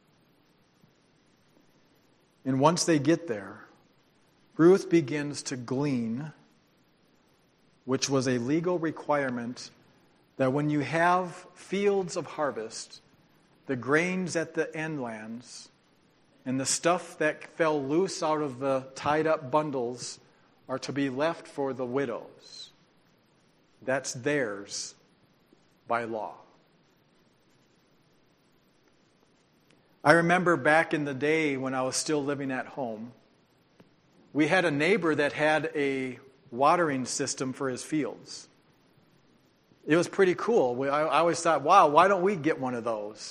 And once they get there, Ruth begins to glean, which was a legal requirement that when you have fields of harvest, the grains at the endlands and the stuff that fell loose out of the tied up bundles are to be left for the widows. That's theirs by law. I remember back in the day when I was still living at home, we had a neighbor that had a watering system for his fields. It was pretty cool. I always thought, wow, why don't we get one of those?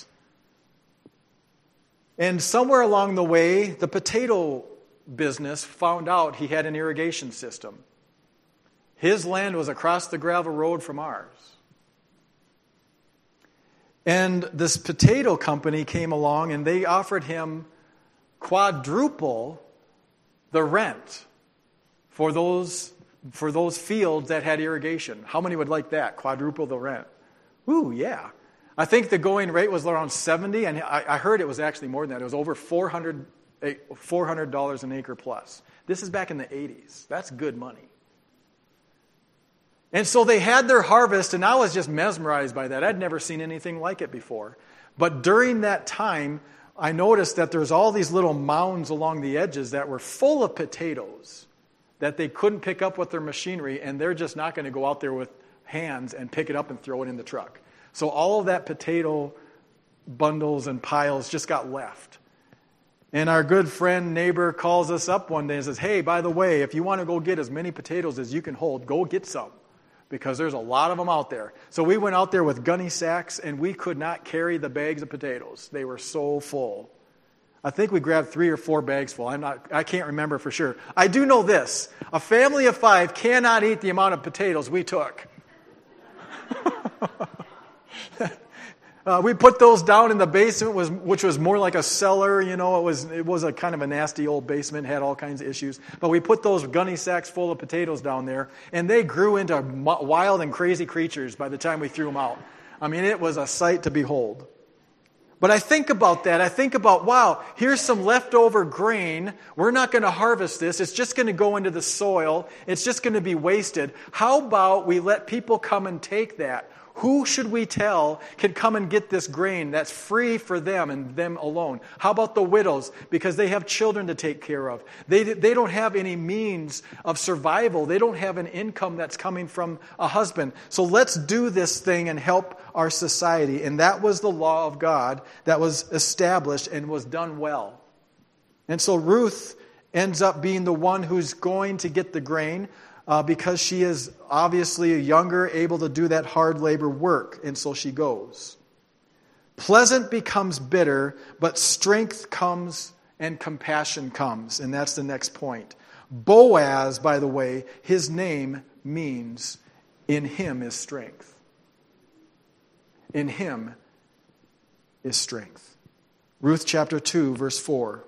And somewhere along the way, the potato business found out he had an irrigation system. His land was across the gravel road from ours. And this potato company came along and they offered him quadruple the rent for those fields that had irrigation. How many would like that? Quadruple the rent. Ooh, yeah. I think the going rate was around 70, and I heard it was actually more than that. It was over $400 an acre plus. This is back in the 80s. That's good money. And so they had their harvest, and I was just mesmerized by that. I'd never seen anything like it before. But during that time, I noticed that there's all these little mounds along the edges that were full of potatoes that they couldn't pick up with their machinery, and they're just not going to go out there with hands and pick it up and throw it in the truck. So all of that potato bundles and piles just got left. And our good friend, neighbor calls us up one day and says, hey, by the way, if you want to go get as many potatoes as you can hold, go get some, because there's a lot of them out there. So we went out there with gunny sacks, and we could not carry the bags of potatoes. They were so full. I think we grabbed 3 or 4 bags full. I can't remember for sure. I do know this. A family of 5 cannot eat the amount of potatoes we took. We put those down in the basement, which was more like a cellar. You know, it was a kind of a nasty old basement, had all kinds of issues. But we put those gunny sacks full of potatoes down there, and they grew into wild and crazy creatures by the time we threw them out. I mean, it was a sight to behold. But I think about that. I think about, wow, here's some leftover grain. We're not going to harvest this. It's just going to go into the soil. It's just going to be wasted. How about we let people come and take that? Who should we tell can come and get this grain that's free for them and them alone? How about the widows? Because they have children to take care of. They don't have any means of survival. They don't have an income that's coming from a husband. So let's do this thing and help our society. And that was the law of God that was established and was done well. And so Ruth ends up being the one who's going to get the grain, because she is obviously younger, able to do that hard labor work, and so she goes. Pleasant becomes bitter, but strength comes and compassion comes, and that's the next point. Boaz, by the way, his name means in him is strength. In him is strength. Ruth chapter 2, verse 4.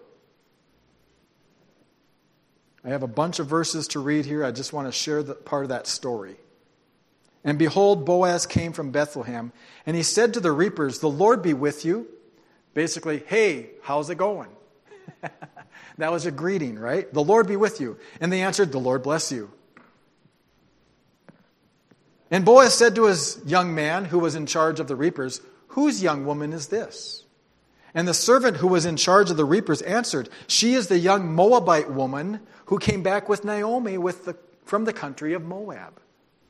I have a bunch of verses to read here. I just want to share part of that story. And behold, Boaz came from Bethlehem, and he said to the reapers, the Lord be with you. Basically, hey, how's it going? That was a greeting, right? The Lord be with you. And they answered, the Lord bless you. And Boaz said to his young man who was in charge of the reapers, whose young woman is this? And the servant who was in charge of the reapers answered, she is the young Moabite woman who came back with Naomi from the country of Moab.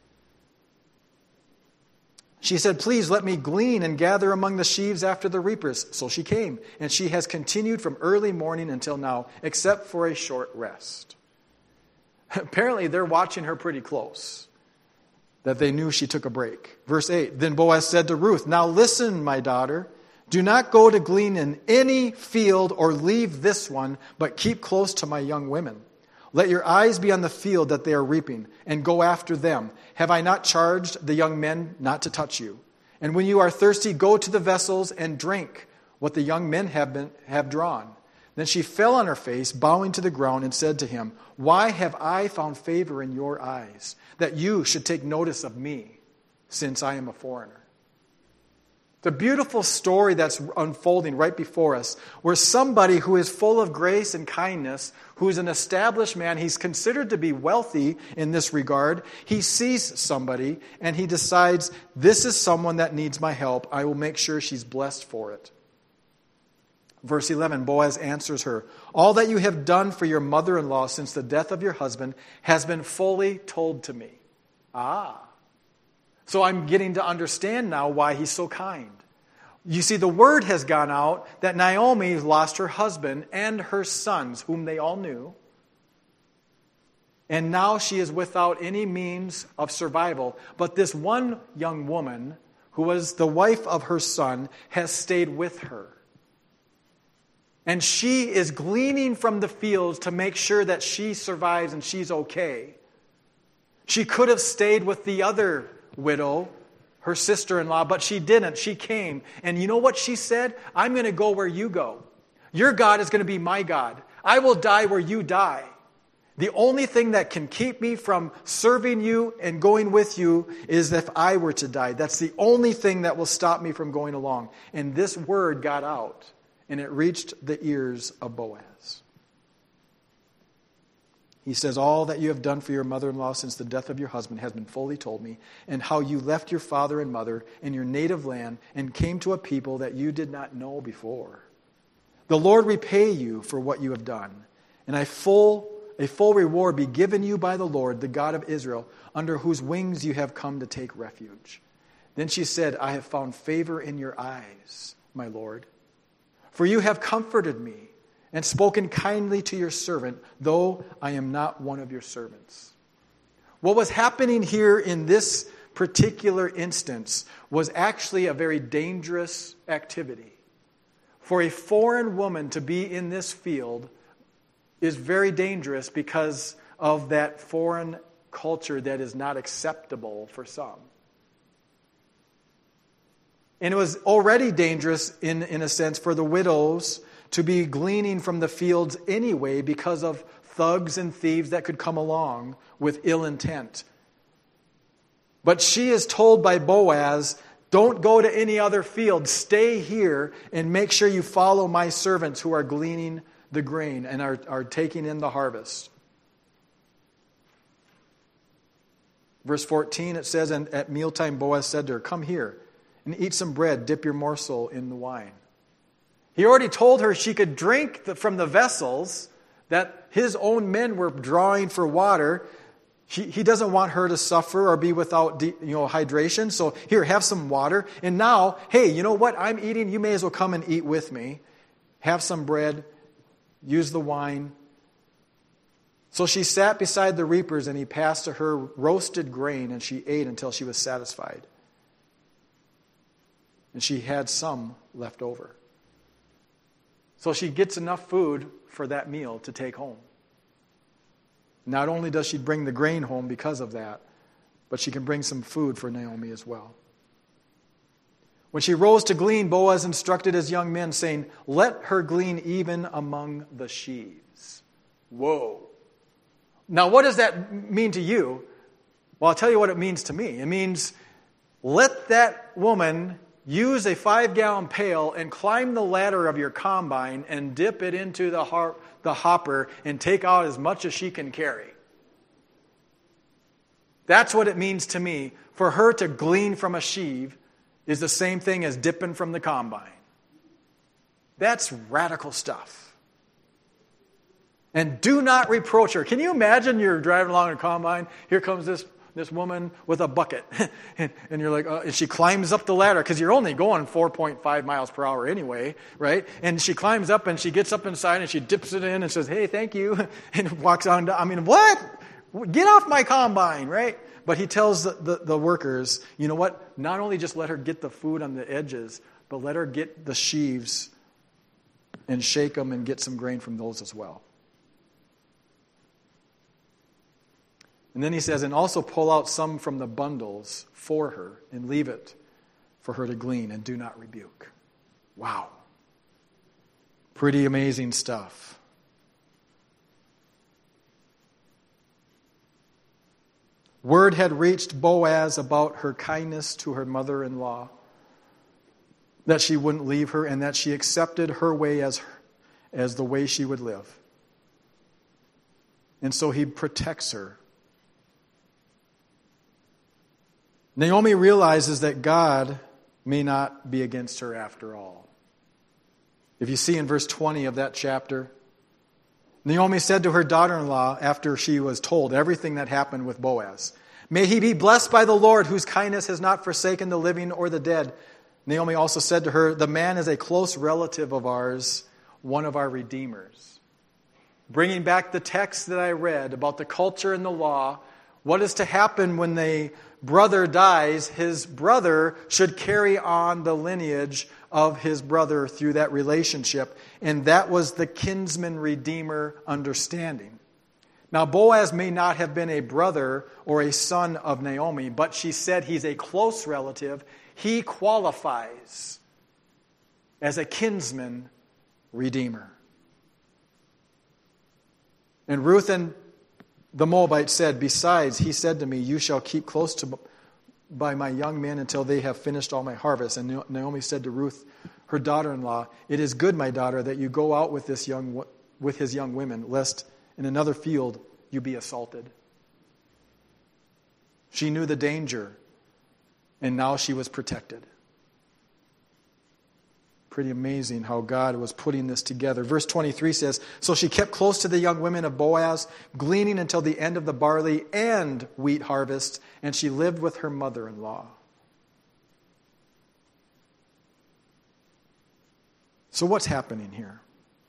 She said, please let me glean and gather among the sheaves after the reapers. So she came, and she has continued from early morning until now, except for a short rest. Apparently, they're watching her pretty close, that they knew she took a break. Verse 8, then Boaz said to Ruth, now listen, my daughter. Do not go to glean in any field or leave this one, but keep close to my young women. Let your eyes be on the field that they are reaping, and go after them. Have I not charged the young men not to touch you? And when you are thirsty, go to the vessels and drink what the young men have drawn. Then she fell on her face, bowing to the ground, and said to him, why have I found favor in your eyes, that you should take notice of me, since I am a foreigner? It's a beautiful story that's unfolding right before us, where somebody who is full of grace and kindness, who's an established man, he's considered to be wealthy in this regard, he sees somebody and he decides, this is someone that needs my help. I will make sure she's blessed for it. Verse 11, Boaz answers her, all that you have done for your mother-in-law since the death of your husband has been fully told to me. So I'm getting to understand now why he's so kind. You see, the word has gone out that Naomi lost her husband and her sons, whom they all knew. And now she is without any means of survival. But this one young woman, who was the wife of her son, has stayed with her. And she is gleaning from the fields to make sure that she survives and she's okay. She could have stayed with the other widow, her sister-in-law, but she didn't. She came. And you know what she said? I'm going to go where you go. Your God is going to be my God. I will die where you die. The only thing that can keep me from serving you and going with you is if I were to die. That's the only thing that will stop me from going along. And this word got out, and it reached the ears of Boaz. He says, all that you have done for your mother-in-law since the death of your husband has been fully told me, and how you left your father and mother and your native land and came to a people that you did not know before. The Lord repay you for what you have done, and a full reward be given you by the Lord, the God of Israel, under whose wings you have come to take refuge. Then she said, I have found favor in your eyes, my Lord, for you have comforted me and spoken kindly to your servant, though I am not one of your servants. What was happening here in this particular instance was actually a very dangerous activity. For a foreign woman to be in this field is very dangerous because of that foreign culture that is not acceptable for some. And it was already dangerous in a sense for the widows to be gleaning from the fields anyway because of thugs and thieves that could come along with ill intent. But she is told by Boaz, don't go to any other field. Stay here and make sure you follow my servants who are gleaning the grain and are taking in the harvest. Verse 14, it says, and at mealtime Boaz said to her, come here and eat some bread, dip your morsel in the wine. He already told her she could drink from the vessels that his own men were drawing for water. He doesn't want her to suffer or be without hydration. So here, have some water. And now, hey, you know what? I'm eating. You may as well come and eat with me. Have some bread. Use the wine. So she sat beside the reapers, and he passed to her roasted grain, and she ate until she was satisfied. And she had some left over. So she gets enough food for that meal to take home. Not only does she bring the grain home because of that, but she can bring some food for Naomi as well. When she rose to glean, Boaz instructed his young men, saying, let her glean even among the sheaves. Whoa. Now, what does that mean to you? Well, I'll tell you what it means to me. It means let that woman use a 5-gallon pail and climb the ladder of your combine and dip it into the hopper and take out as much as she can carry. That's what it means to me. For her to glean from a sheave is the same thing as dipping from the combine. That's radical stuff. And do not reproach her. Can you imagine you're driving along a combine, here comes this woman with a bucket. and you're like, and she climbs up the ladder because you're only going 4.5 miles per hour anyway, right? And she climbs up and she gets up inside and she dips it in and says, hey, thank you, and walks on down. I mean, what? Get off my combine, right? But he tells the workers, you know what? Not only just let her get the food on the edges, but let her get the sheaves and shake them and get some grain from those as well. And then he says, and also pull out some from the bundles for her and leave it for her to glean and do not rebuke. Wow. Pretty amazing stuff. Word had reached Boaz about her kindness to her mother-in-law, that she wouldn't leave her and that she accepted her way as the way she would live. And so he protects her. Naomi realizes that God may not be against her after all. If you see in verse 20 of that chapter, Naomi said to her daughter-in-law after she was told everything that happened with Boaz, may he be blessed by the Lord, whose kindness has not forsaken the living or the dead. Naomi also said to her, the man is a close relative of ours, one of our redeemers. Bringing back the text that I read about the culture and the law, what is to happen when the brother dies? His brother should carry on the lineage of his brother through that relationship. And that was the kinsman redeemer understanding. Now, Boaz may not have been a brother or a son of Naomi, but she said he's a close relative. He qualifies as a kinsman redeemer. And Ruth and The Moabite said, "Besides, he said to me, you shall keep close by my young men until they have finished all my harvest." And Naomi said to Ruth, her daughter-in-law, "It is good, my daughter, that you go out with his young women, lest in another field you be assaulted." She knew the danger, and now she was protected. Pretty amazing how God was putting this together. Verse 23 says, "So she kept close to the young women of Boaz, gleaning until the end of the barley and wheat harvest, and she lived with her mother-in-law." So what's happening here?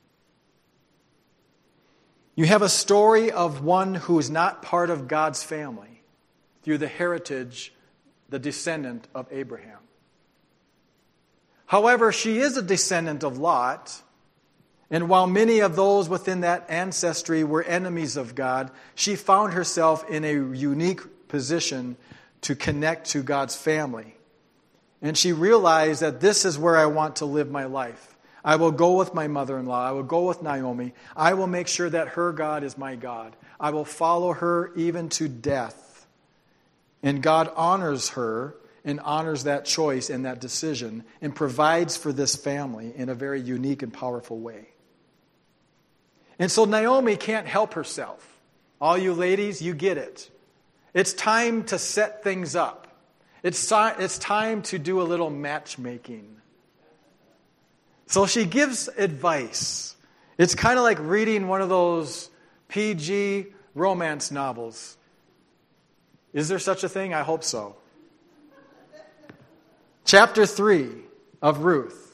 You have a story of one who is not part of God's family through the heritage, the descendant of Abraham. However, she is a descendant of Lot, and while many of those within that ancestry were enemies of God, she found herself in a unique position to connect to God's family. And she realized that this is where I want to live my life. I will go with my mother-in-law. I will go with Naomi. I will make sure that her God is my God. I will follow her even to death. And God honors her and honors that choice and that decision and provides for this family in a very unique and powerful way. And so Naomi can't help herself. All you ladies, you get it. It's time to set things up. It's time to do a little matchmaking. So she gives advice. It's kind of like reading one of those PG romance novels. Is there such a thing? I hope so. Chapter 3 of Ruth.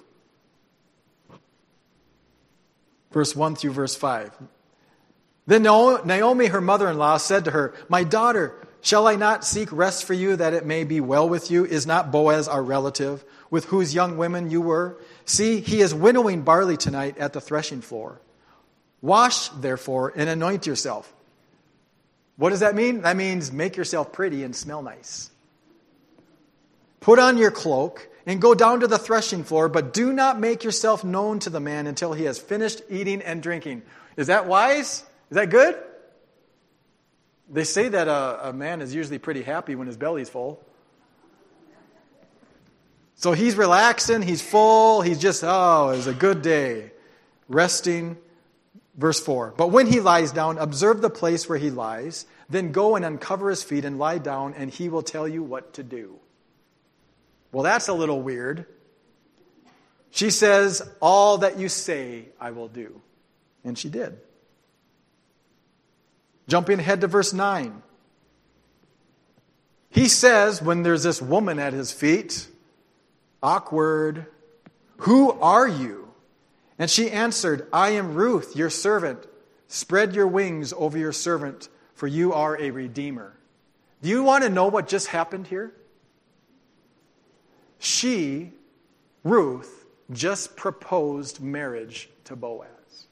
Verse 1 through verse 5. Then Naomi, her mother-in-law, said to her, "My daughter, shall I not seek rest for you that it may be well with you? Is not Boaz our relative, with whose young women you were? See, he is winnowing barley tonight at the threshing floor. Wash, therefore, and anoint yourself." What does that mean? That means make yourself pretty and smell nice. "Put on your cloak and go down to the threshing floor, but do not make yourself known to the man until he has finished eating and drinking." Is that wise? Is that good? They say that a man is usually pretty happy when his belly's full. So he's relaxing, he's full, he's just, it was a good day. Resting. Verse 4, "But when he lies down, observe the place where he lies, then go and uncover his feet and lie down, and he will tell you what to do." Well, that's a little weird. She says, "All that you say, I will do." And she did. Jumping ahead to verse 9. He says, when there's this woman at his feet, awkward, "Who are you?" And she answered, "I am Ruth, your servant. Spread your wings over your servant, for you are a redeemer." Do you want to know what just happened here? She, Ruth, just proposed marriage to Boaz.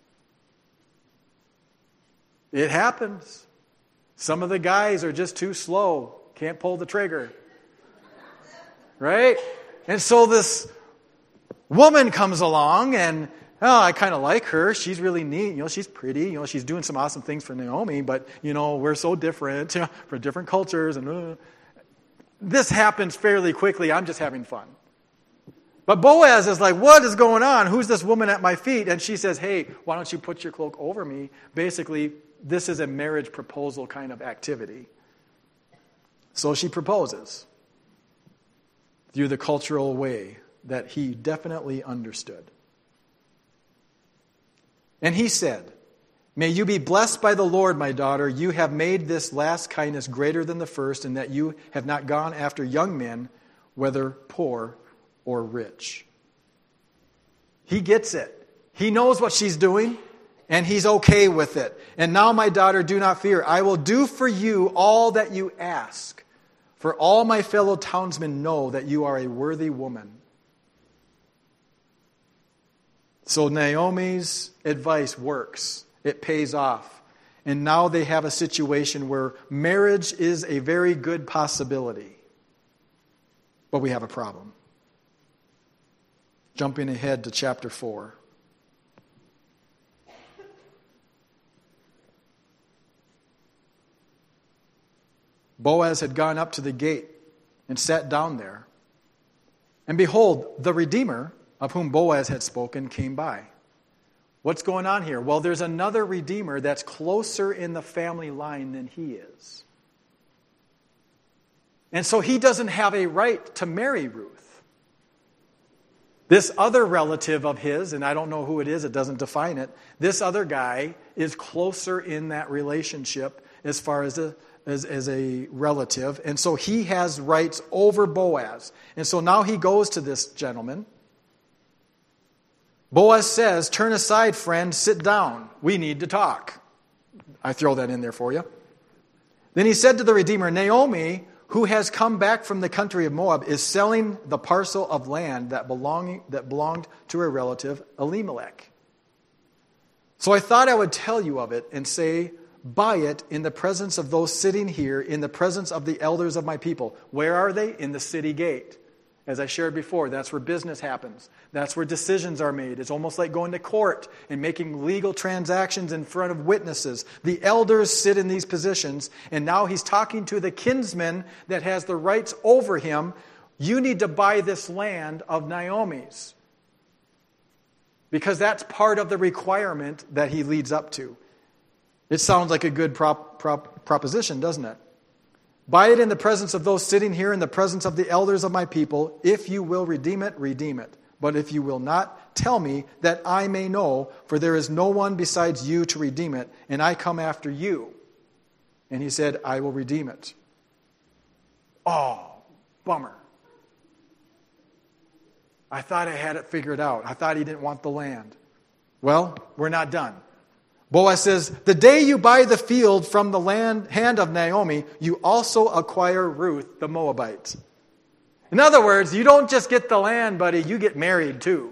It happens. Some of the guys are just too slow, can't pull the trigger. Right? And so this woman comes along and, I kind of like her. She's really neat. She's pretty. She's doing some awesome things for Naomi, but, we're so different, for different cultures. And this happens fairly quickly. I'm just having fun. But Boaz is like, "What is going on? Who's this woman at my feet?" And she says, "Hey, why don't you put your cloak over me?" Basically, this is a marriage proposal kind of activity. So she proposes through the cultural way that he definitely understood. And he said, "May you be blessed by the Lord, my daughter. You have made this last kindness greater than the first, in that you have not gone after young men, whether poor or rich." He gets it. He knows what she's doing, and he's okay with it. "And now, my daughter, do not fear. I will do for you all that you ask. For all my fellow townsmen know that you are a worthy woman." So Naomi's advice works. It pays off. And now they have a situation where marriage is a very good possibility. But we have a problem. Jumping ahead to chapter 4. Boaz had gone up to the gate and sat down there. And behold, the Redeemer, of whom Boaz had spoken, came by. What's going on here? Well, there's another Redeemer that's closer in the family line than he is. And so he doesn't have a right to marry Ruth. This other relative of his, and I don't know who it is, it doesn't define it, this other guy is closer in that relationship as far as a relative. And so he has rights over Boaz. And so now he goes to this gentleman. Boaz says, "Turn aside, friend, sit down. We need to talk." I throw that in there for you. Then he said to the Redeemer, "Naomi, who has come back from the country of Moab, is selling the parcel of land that belonged to her relative Elimelech. So I thought I would tell you of it and say, buy it in the presence of those sitting here, in the presence of the elders of my people." Where are they? In the city gate. As I shared before, that's where business happens. That's where decisions are made. It's almost like going to court and making legal transactions in front of witnesses. The elders sit in these positions, and now he's talking to the kinsman that has the rights over him. You need to buy this land of Naomi's, because that's part of the requirement that he leads up to. It sounds like a good proposition, doesn't it? Buy it in the presence of those sitting here, in the presence of the elders of my people. If you will redeem it, redeem it. But if you will not, tell me, that I may know, for there is no one besides you to redeem it, and I come after you. And he said, I will redeem it. Oh, bummer. I thought I had it figured out. I thought he didn't want the land. Well, we're not done. Boaz says, the day you buy the field from the hand of Naomi, you also acquire Ruth the Moabite. In other words, you don't just get the land, buddy, you get married too.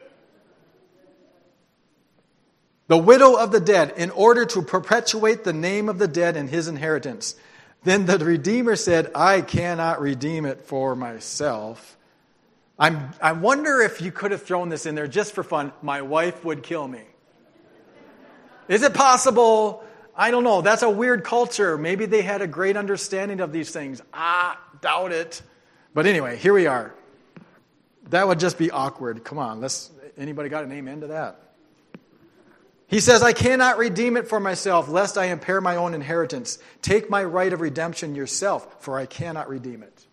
The widow of the dead, in order to perpetuate the name of the dead and his inheritance. Then the Redeemer said, I cannot redeem it for myself. I wonder if you could have thrown this in there just for fun. My wife would kill me. Is it possible? I don't know. That's a weird culture. Maybe they had a great understanding of these things. Doubt it. But anyway, here we are. That would just be awkward. Come on. Anybody got an amen to that? He says, I cannot redeem it for myself, lest I impair my own inheritance. Take my right of redemption yourself, for I cannot redeem it.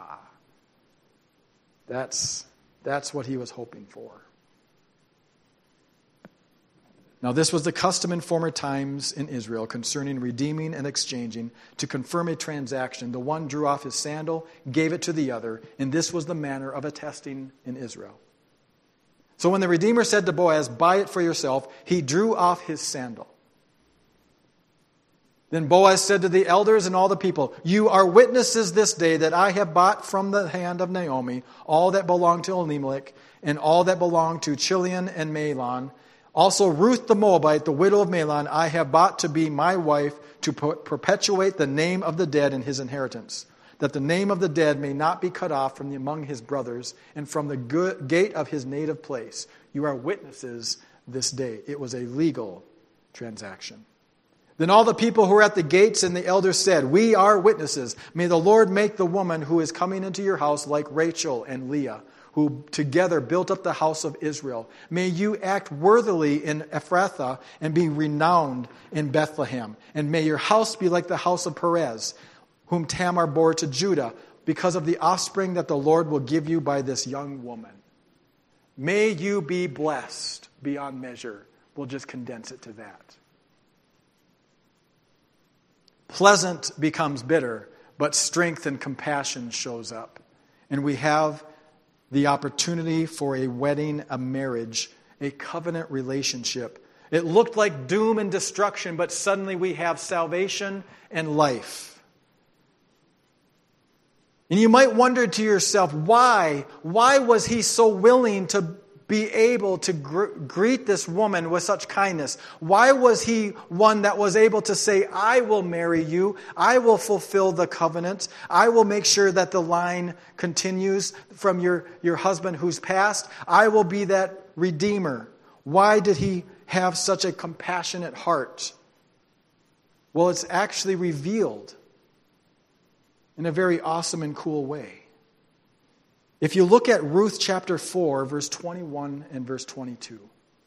That's what he was hoping for. Now, this was the custom in former times in Israel concerning redeeming and exchanging. To confirm a transaction, the one drew off his sandal, gave it to the other, and this was the manner of attesting in Israel. So when the Redeemer said to Boaz, buy it for yourself, he drew off his sandal. Then Boaz said to the elders and all the people, you are witnesses this day that I have bought from the hand of Naomi all that belonged to Elimelech and all that belonged to Chilion and Mahlon. Also Ruth the Moabite, the widow of Mahlon, I have bought to be my wife to perpetuate the name of the dead and his inheritance, that the name of the dead may not be cut off from among his brothers and from the gate of his native place. You are witnesses this day. It was a legal transaction. Then all the people who were at the gates and the elders said, we are witnesses. May the Lord make the woman who is coming into your house like Rachel and Leah, who together built up the house of Israel. May you act worthily in Ephrathah and be renowned in Bethlehem. And may your house be like the house of Perez, whom Tamar bore to Judah, because of the offspring that the Lord will give you by this young woman. May you be blessed beyond measure. We'll just condense it to that. Pleasant becomes bitter, but strength and compassion shows up. And we have the opportunity for a wedding, a marriage, a covenant relationship. It looked like doom and destruction, but suddenly we have salvation and life. And you might wonder to yourself, why? Why was he so willing to be able to greet this woman with such kindness? Why was he one that was able to say, I will marry you, I will fulfill the covenant, I will make sure that the line continues from your husband who's passed, I will be that redeemer? Why did he have such a compassionate heart? Well, it's actually revealed in a very awesome and cool way. If you look at Ruth chapter 4, verse 21 and verse 22,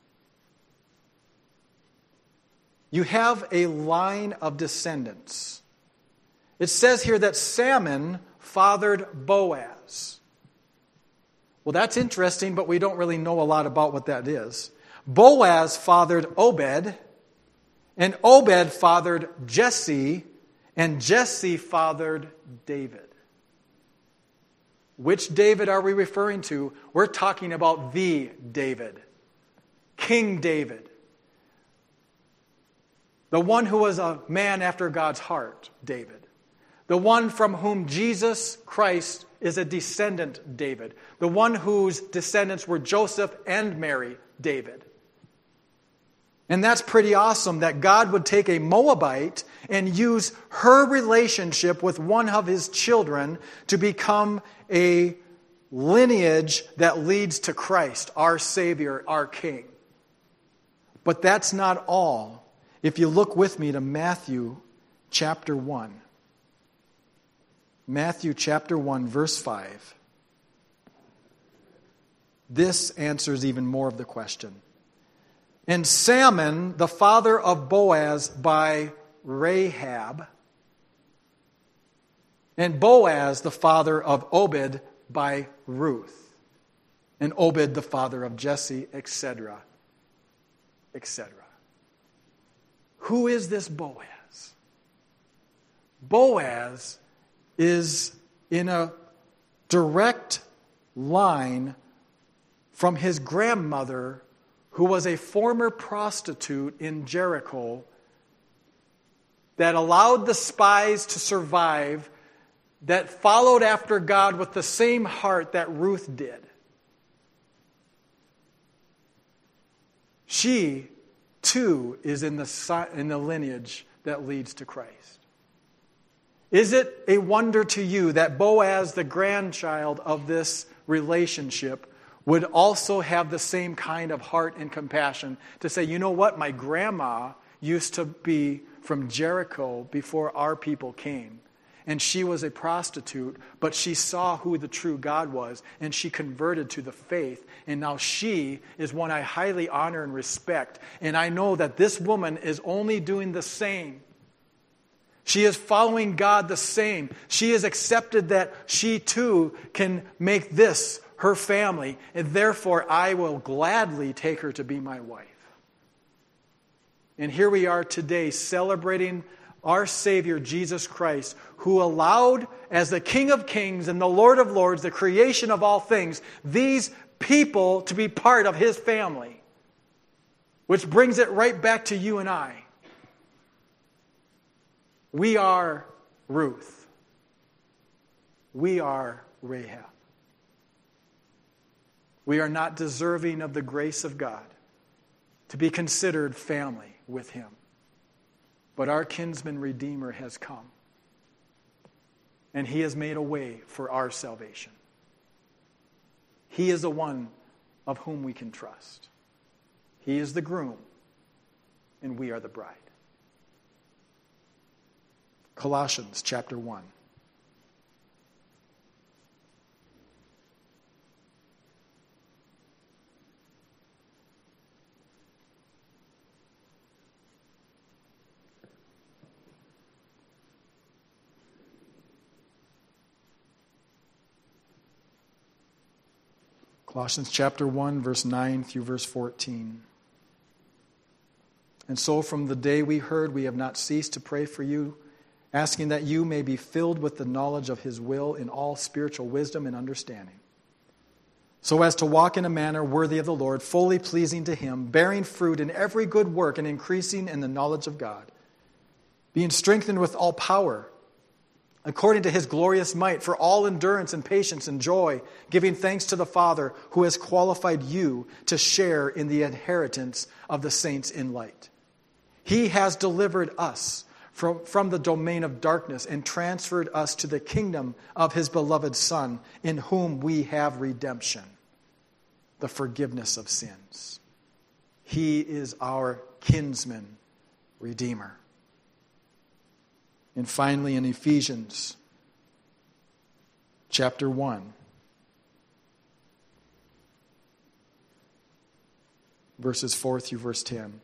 you have a line of descendants. It says here that Salmon fathered Boaz. Well, that's interesting, but we don't really know a lot about what that is. Boaz fathered Obed, and Obed fathered Jesse, and Jesse fathered David. Which David are we referring to? We're talking about the David, King David. The one who was a man after God's heart, David. The one from whom Jesus Christ is a descendant, David. The one whose descendants were Joseph and Mary, David. And that's pretty awesome that God would take a Moabite and use her relationship with one of his children to become a lineage that leads to Christ, our Savior, our King. But that's not all. If you look with me to Matthew chapter 1. Matthew chapter 1, verse 5. This answers even more of the question. And Salmon, the father of Boaz by Rahab, and Boaz, the father of Obed by Ruth, and Obed, the father of Jesse, etc., etc. Who is this Boaz? Boaz is in a direct line from his grandmother, who was a former prostitute in Jericho, that allowed the spies to survive, that followed after God with the same heart that Ruth did. She, too, is in the lineage that leads to Christ. Is it a wonder to you that Boaz, the grandchild of this relationship, would also have the same kind of heart and compassion to say, you know what, my grandma used to be from Jericho before our people came. And she was a prostitute, but she saw who the true God was, and she converted to the faith. And now she is one I highly honor and respect. And I know that this woman is only doing the same. She is following God the same. She has accepted that she too can make this her family, and therefore I will gladly take her to be my wife. And here we are today celebrating our Savior, Jesus Christ, who allowed, as the King of Kings and the Lord of Lords, the creation of all things, these people to be part of His family. Which brings it right back to you and I. We are Ruth. We are Rahab. We are not deserving of the grace of God to be considered family with Him. But our kinsman Redeemer has come. And He has made a way for our salvation. He is the one of whom we can trust. He is the groom, and we are the bride. Colossians chapter 1. Colossians chapter 1, verse 9 through verse 14. And so from the day we heard, we have not ceased to pray for you, asking that you may be filled with the knowledge of His will in all spiritual wisdom and understanding, so as to walk in a manner worthy of the Lord, fully pleasing to Him, bearing fruit in every good work and increasing in the knowledge of God, being strengthened with all power, according to His glorious might, for all endurance and patience and joy, giving thanks to the Father who has qualified you to share in the inheritance of the saints in light. He has delivered us from the domain of darkness and transferred us to the kingdom of His beloved Son, in whom we have redemption, the forgiveness of sins. He is our kinsman redeemer. And finally, in Ephesians chapter 1, verses 4 through verse 10.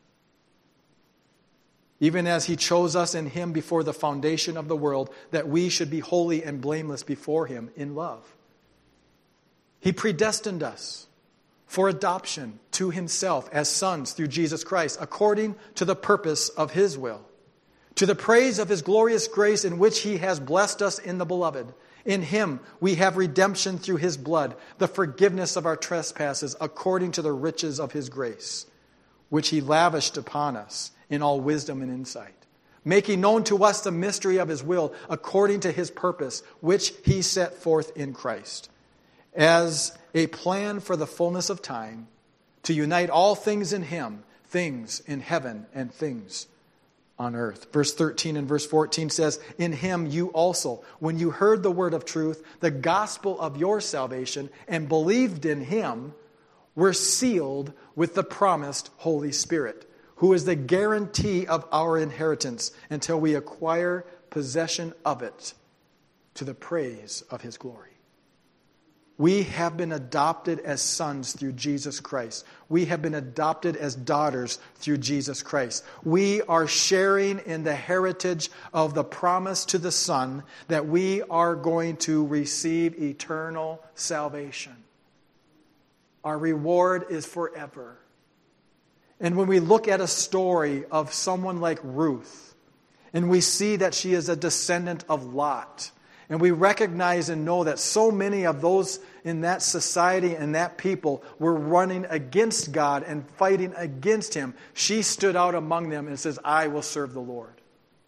Even as he chose us in him before the foundation of the world, that we should be holy and blameless before him in love. He predestined us for adoption to himself as sons through Jesus Christ, according to the purpose of his will, to the praise of his glorious grace in which he has blessed us in the beloved. In him we have redemption through his blood, the forgiveness of our trespasses, according to the riches of his grace, which he lavished upon us in all wisdom and insight, making known to us the mystery of his will, according to his purpose, which he set forth in Christ, as a plan for the fullness of time, to unite all things in him, things in heaven and things on earth. Verse 13 and verse 14 says, in him you also, when you heard the word of truth, the gospel of your salvation, and believed in him, were sealed with the promised Holy Spirit, who is the guarantee of our inheritance until we acquire possession of it, to the praise of his glory. We have been adopted as sons through Jesus Christ. We have been adopted as daughters through Jesus Christ. We are sharing in the heritage of the promise to the Son that we are going to receive eternal salvation. Our reward is forever. And when we look at a story of someone like Ruth, and we see that she is a descendant of Lot, and we recognize and know that so many of those in that society and that people were running against God and fighting against him, she stood out among them and says, I will serve the Lord.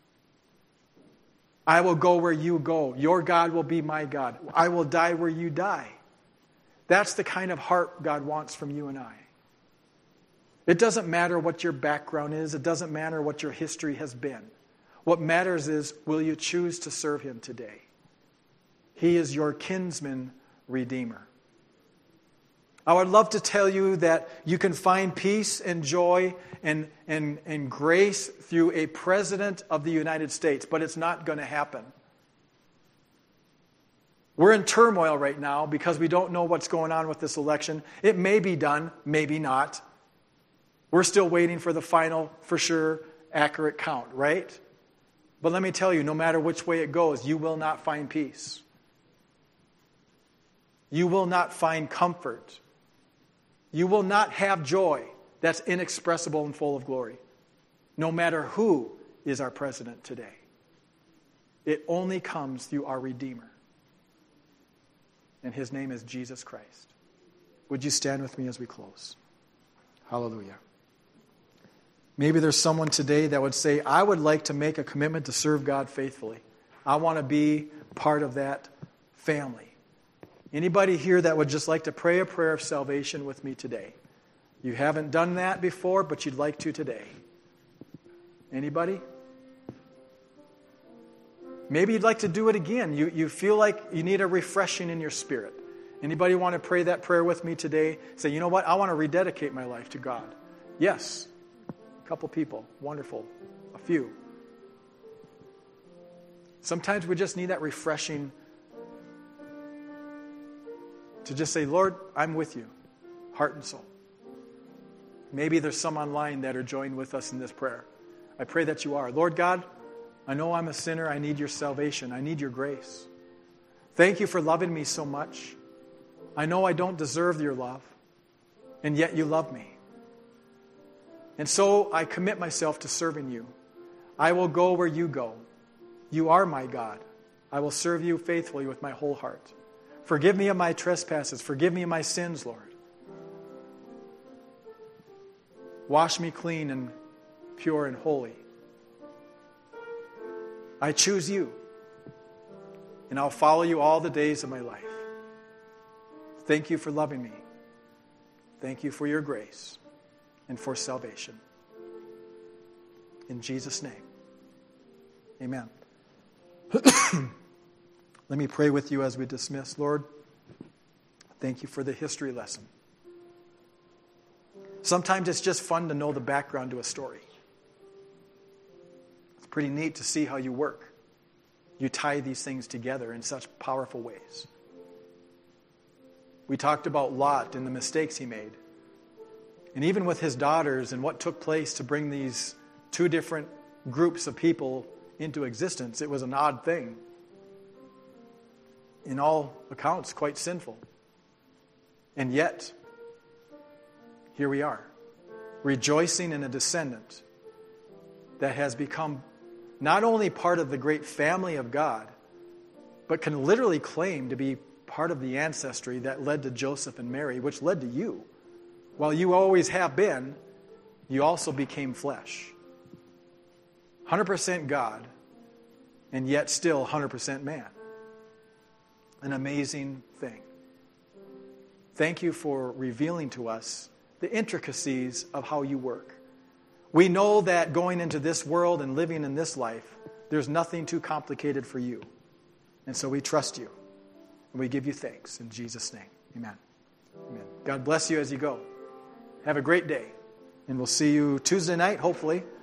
I will go where you go. Your God will be my God. I will die where you die. That's the kind of heart God wants from you and I. It doesn't matter what your background is. It doesn't matter what your history has been. What matters is, will you choose to serve him today? He is your kinsman redeemer. I would love to tell you that you can find peace and joy and grace through a president of the United States, but it's not going to happen. We're in turmoil right now because we don't know what's going on with this election. It may be done, maybe not. We're still waiting for the final, for sure, accurate count, right? But let me tell you, no matter which way it goes, you will not find peace. You will not find comfort. You will not have joy that's inexpressible and full of glory, no matter who is our president today. It only comes through our Redeemer. And his name is Jesus Christ. Would you stand with me as we close? Hallelujah. Maybe there's someone today that would say, I would like to make a commitment to serve God faithfully. I want to be part of that family. Anybody here that would just like to pray a prayer of salvation with me today? You haven't done that before, but you'd like to today. Anybody? Maybe you'd like to do it again. You feel like you need a refreshing in your spirit. Anybody want to pray that prayer with me today? Say, you know what? I want to rededicate my life to God. Yes. A couple people. Wonderful. A few. Sometimes we just need that refreshing to just say, Lord, I'm with you, heart and soul. Maybe there's some online that are joined with us in this prayer. I pray that you are. Lord God, I know I'm a sinner. I need your salvation. I need your grace. Thank you for loving me so much. I know I don't deserve your love, and yet you love me. And so I commit myself to serving you. I will go where you go. You are my God. I will serve you faithfully with my whole heart. Forgive me of my trespasses. Forgive me of my sins, Lord. Wash me clean and pure and holy. I choose you, and I'll follow you all the days of my life. Thank you for loving me. Thank you for your grace and for salvation. In Jesus' name, amen. Let me pray with you as we dismiss. Lord, thank you for the history lesson. Sometimes it's just fun to know the background to a story. It's pretty neat to see how you work. you tie these things together in such powerful ways. We talked about Lot and the mistakes he made. And even with his daughters and what took place to bring these two different groups of people into existence, it was an odd thing. In all accounts, quite sinful. And yet, here we are, rejoicing in a descendant that has become not only part of the great family of God, but can literally claim to be part of the ancestry that led to Joseph and Mary, which led to you. While you always have been, you also became flesh. 100% God, and yet still 100% man. An amazing thing. Thank you for revealing to us the intricacies of how you work. We know that going into this world and living in this life, there's nothing too complicated for you. And so we trust you. And we give you thanks in Jesus' name. Amen. Amen. God bless you as you go. Have a great day. And we'll see you Tuesday night, hopefully.